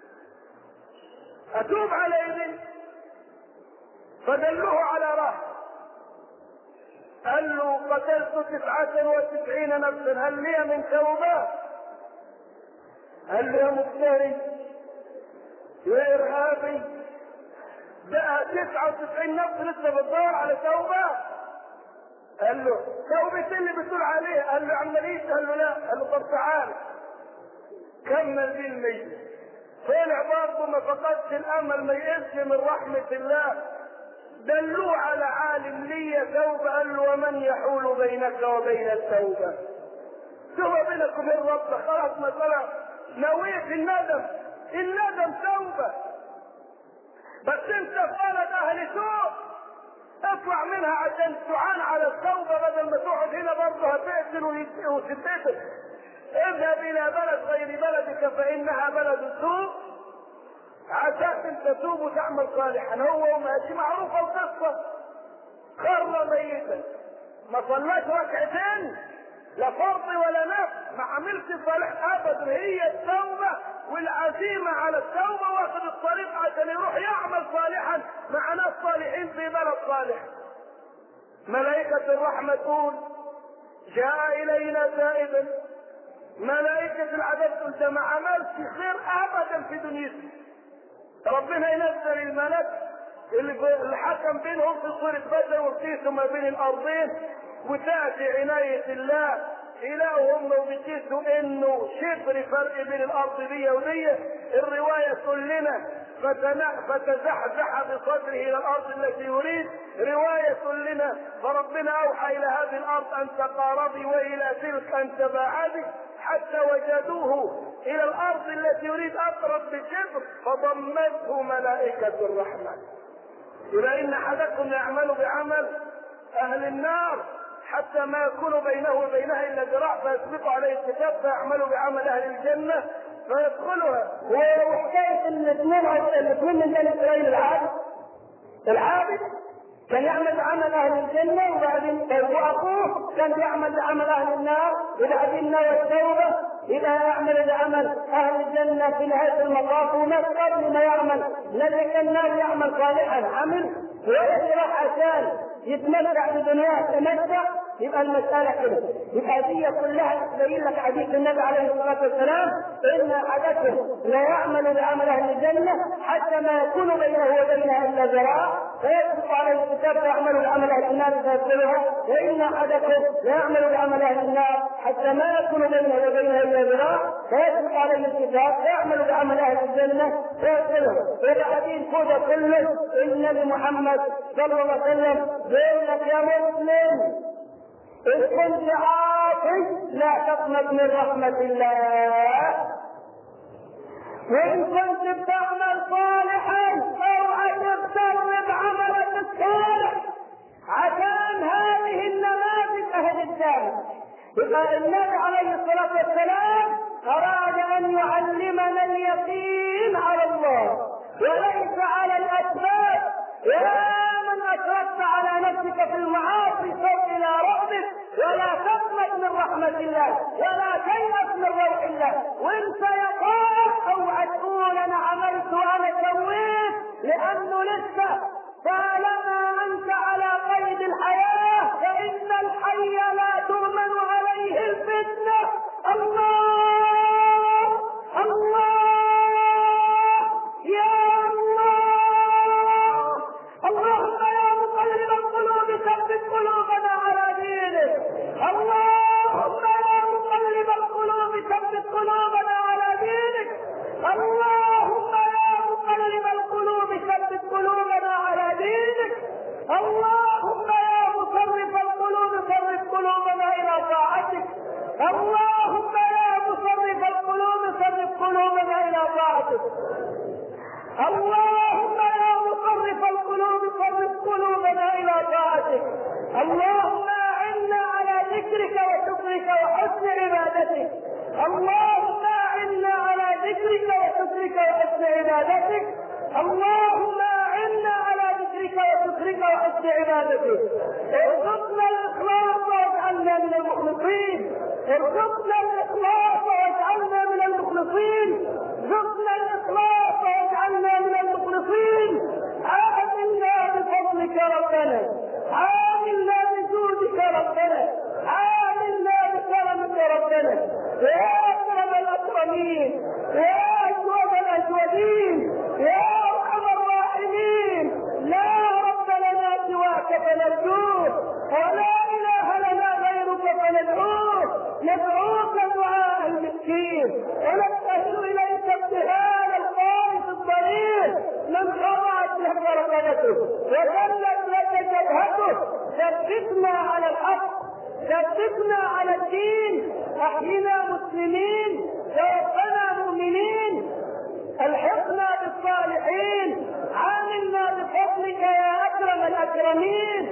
أتوب على يدي، فدلوه على راس، قال له قتلت 99 نفسا هل لي من توبة؟ قال له يا مفتري يا إرهابي، بقى 99 نفس لسه بتدور على توبة؟ قال له توبة اللي بتقول عليه؟ قال له عمليش؟ قال له لا. قال له طب تعال كمل بيه الميت. طلع برضه ما فقدش الامل، ما يئسش من رحمة الله. دلوه على عالم لي توبة، قال له ومن يحول بينك وبين التوبة؟ توبة بينك وبين ربك، خلاص مسألة نويت الندم، الندم توبة. بس انت في بلد اهل سوء، اطلع منها عشان تعان على التوبة بدل ما تقعد هنا برضه هتقتل وتتقتل. اذهب الى بلد غير بلدك فانها بلد سوء عساك تتوب وتعمل صالحا. هو وماشي معروفة القصة، خر ميتا ما صلاش ركعتين لا فرض ولا نفل، ما عملش صالح ابدا. هي التوبة والعزيمة على التوبة، واخد الطريق عشان يروح يعمل صالحا مع ناس صالحين في بلد صالح. ملائكة الرحمة تقول جاء الينا تائبا، ملائكة العذاب انت ما عملتش خير ابدا في دنيتك، ربنا ينزل الملك اللي حكم بينهم في صورة بدر وقيسوا ما بين الارضين، وتأتي عناية الله إلههم وبيقيسوا انه شبر فرق بين الارض دي ودي. الرواية تقول لنا فتزحزح بصدره الى الارض التي يريد، رواية تقول لنا فربنا اوحى الى هذه الارض ان تقاربي والى تلك ان تباعدي، حتى وجدوه الى الارض التي يريد اقرب بشبر فضمته ملائكة الرحمن. إلى ان احدكم يعمل بعمل اهل النار حتى ما يكون بينه وبينها الا ذراع فيسبق عليه الكتاب فيعمل بعمل اهل الجنة فيدخلها. وحكاية الاثنين من بني اسرائيل، العابد كان يعمل بعمل اهل الجنة، وبعدين واخوه كان يعمل بعمل اهل النار، وبعدين نوى التوبة إذا يعمل بعمل اهل الجنة في نهاية المطاف. وناس قبل ما يعمل الذي كان الناس يعمل صالحا عمل ويسرح عشان يتمتع بدنياه تمتع، يبقى المسألة كده. يبقى دي كلها تبين لك حديث النبي عليه الصلاة والسلام إن أحدكم لا يعمل بعمل أهل الجنة حتى ما يكون بينه وبينها إلا ذراع فيسبق عليه الكتاب فيعمل بعمل أهل النار فيدخلها، وإن أحدكم لا يعمل بعمل أهل النار حتى ما يكون بينه وبينها إلا ذراع فيسبق عليه الكتاب فيعمل بعمل أهل الجنة فيدخلها. وبعدين كده كله النبي محمد صلى الله عليه وسلم بيقول لك يا مسلم إن كنت عاصي لا تقنط من رحمة الله، وإن كنت بتعمل صالحا اوعى تغتر بعملك الصالح عشان هذه النماذج أهل الجنة. يبقى النبي عليه الصلاة والسلام أراد أن يعلمنا اليقين على الله وليس على الأسباب. يا من أشركت على نفسك في المعاصي سوء إلى ربك، ولا تقنط من رحمة الله ولا تيأس من روح الله. وانت يا طارق اوعى تقول انا عملت وانا سويت، لانه لسه طالما انت على قيد الحياة فإن الحي لا تؤمن عليه الفتنة. الله الله يا الله. اللهم يا مقلب القلوب ثبت قلوبنا على دينك. اللهم يا مقلب القلوب ثبت قلوبنا على دينك. اللهم يا مقلب القلوب ثبت قلوبنا على دينك. اللهم يا مصرف القلوب صرف قلوبنا الى طاعتك. اللهم يا مصرف القلوب صرف قلوبنا الى طاعتك. اللهم يا مصرف القلوب صرف قلوبنا الى طاعتك. اللهم اعنا على ذكرك وشكرك وحسن عبادتك. اللهم اعنا على ذكرك وشكرك وحسن عبادتك. اللهم اعنا على ذكرك وشكرك وحسن عبادتك. ارزقنا الاخلاص واجعلنا من المخلصين. ارزقنا الاخلاص واجعلنا من المخلصين. ارزقنا الاخلاص واجعلنا من المخلصين. عاملنا بفضلك ربنا، عاملنا بجودك ربنا، عاملنا بكرمك ربنا. يا اكرم الاكرمين، يا اجود الاجودين، يا ارحم الراحمين. لا رب لنا سواك فنرجوه، ولا اله لنا غيرك فندعوه. ندعوك دعاء المسكين، ونبتهل اليك ابتهال الخائف الضرير من خضعت له رقبته وذلت لك جبهته. ثبتنا على الحق، ثبتنا على الدين. احينا مسلمين، توفنا مؤمنين، الحقنا بالصالحين. عاملنا بفضلك يا اكرم الاكرمين.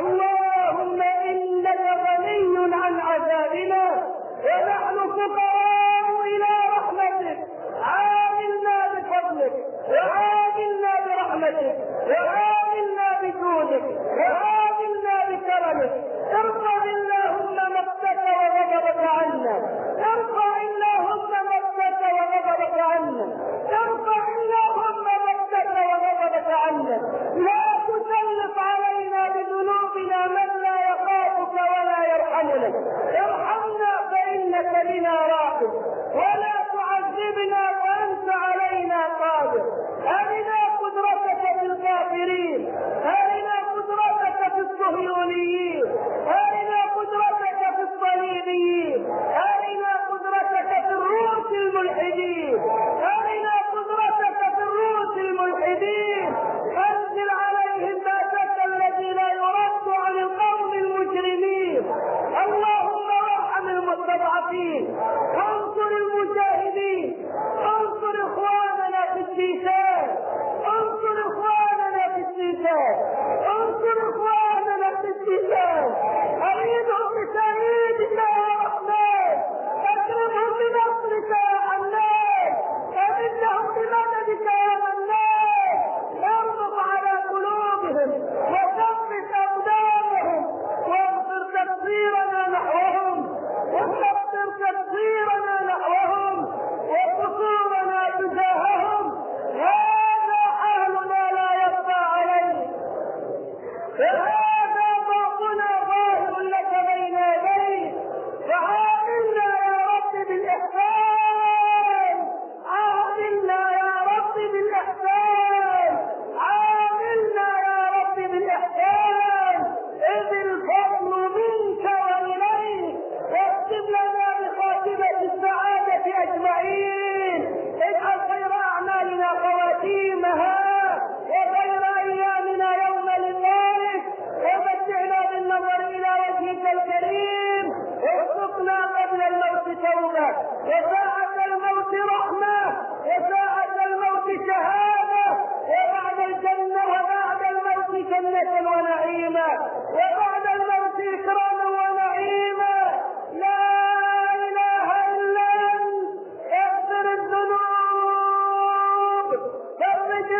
اللهم انك غني عن عذابنا ونحن فقراء الى رحمتك. عاملنا بفضلك وعاملنا برحمتك وعاملنا بجودك وعاملنا بكرمك. ارفع اللهم مقتك وغضبك عنا، ارفع اللهم مقتك وغضبك عنا، ارفع اللهم مقتك وغضبك عنا. لا تسلط علينا بذنوبنا من لا يخافك ولا يرحمنا. ارحمنا فإنك بنا راحم، ولا تعذبنا وأنت علينا قادر. أرنا قدرتك في الكافرين، أرنا قدرتك في الصهيونيين، أرنا قدرتك في الصليبيين، أرنا قدرتك في الروس الملحدين، أرنا قدرتك في الروس الملحدين. أنزل عليهم بأسك الذي لا يرد عن القوم المجرمين. اللهم ارحم المستضعفين، انصر المجاهدين، انصر اخواننا في السيسان، انصر اخواننا في السيسان، انصر اخواننا في السيسان. اريدهم بتأييدك يا رحمن، اكرمهم بنصرك يا حنان، امدهم بمددك يا منان. اربط على قلوبهم وثبت اقدامهم، واغفر تقصيرنا نحوهم، واغفر تقصيرنا نحوهم وقصورنا تجاههم. هذا حالنا لا يخفى عليه، فهذا ضعفنا ظاهر لك بين يديك. فعاملنا يا رب بالاحسان، عاملنا يا رب بالاحسان، عاملنا يا رب بالاحسان. اذ الفضل منك واليك، واكتب لنا بخاتمة السعادة أجمعين. اجعل خير أعمالنا خواتيمها، وخير أيامنا يوم لقائك، ومتعنا بالنظر إلى وجهك الكريم. وارزقنا قبل الموت توبة، وساعة الموت رحمة، وساعة الموت شهادة، وبعد الجنة وبعد الموت جنة ونعيما، وبعد الموت إكراما ونعيما. لا إله إلا أنت، اغفر الذنوب، فرج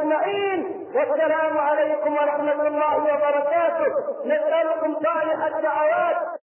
أجمعين، والسلام عليكم ورحمة الله وبركاته. نسألكم صالح الدعوات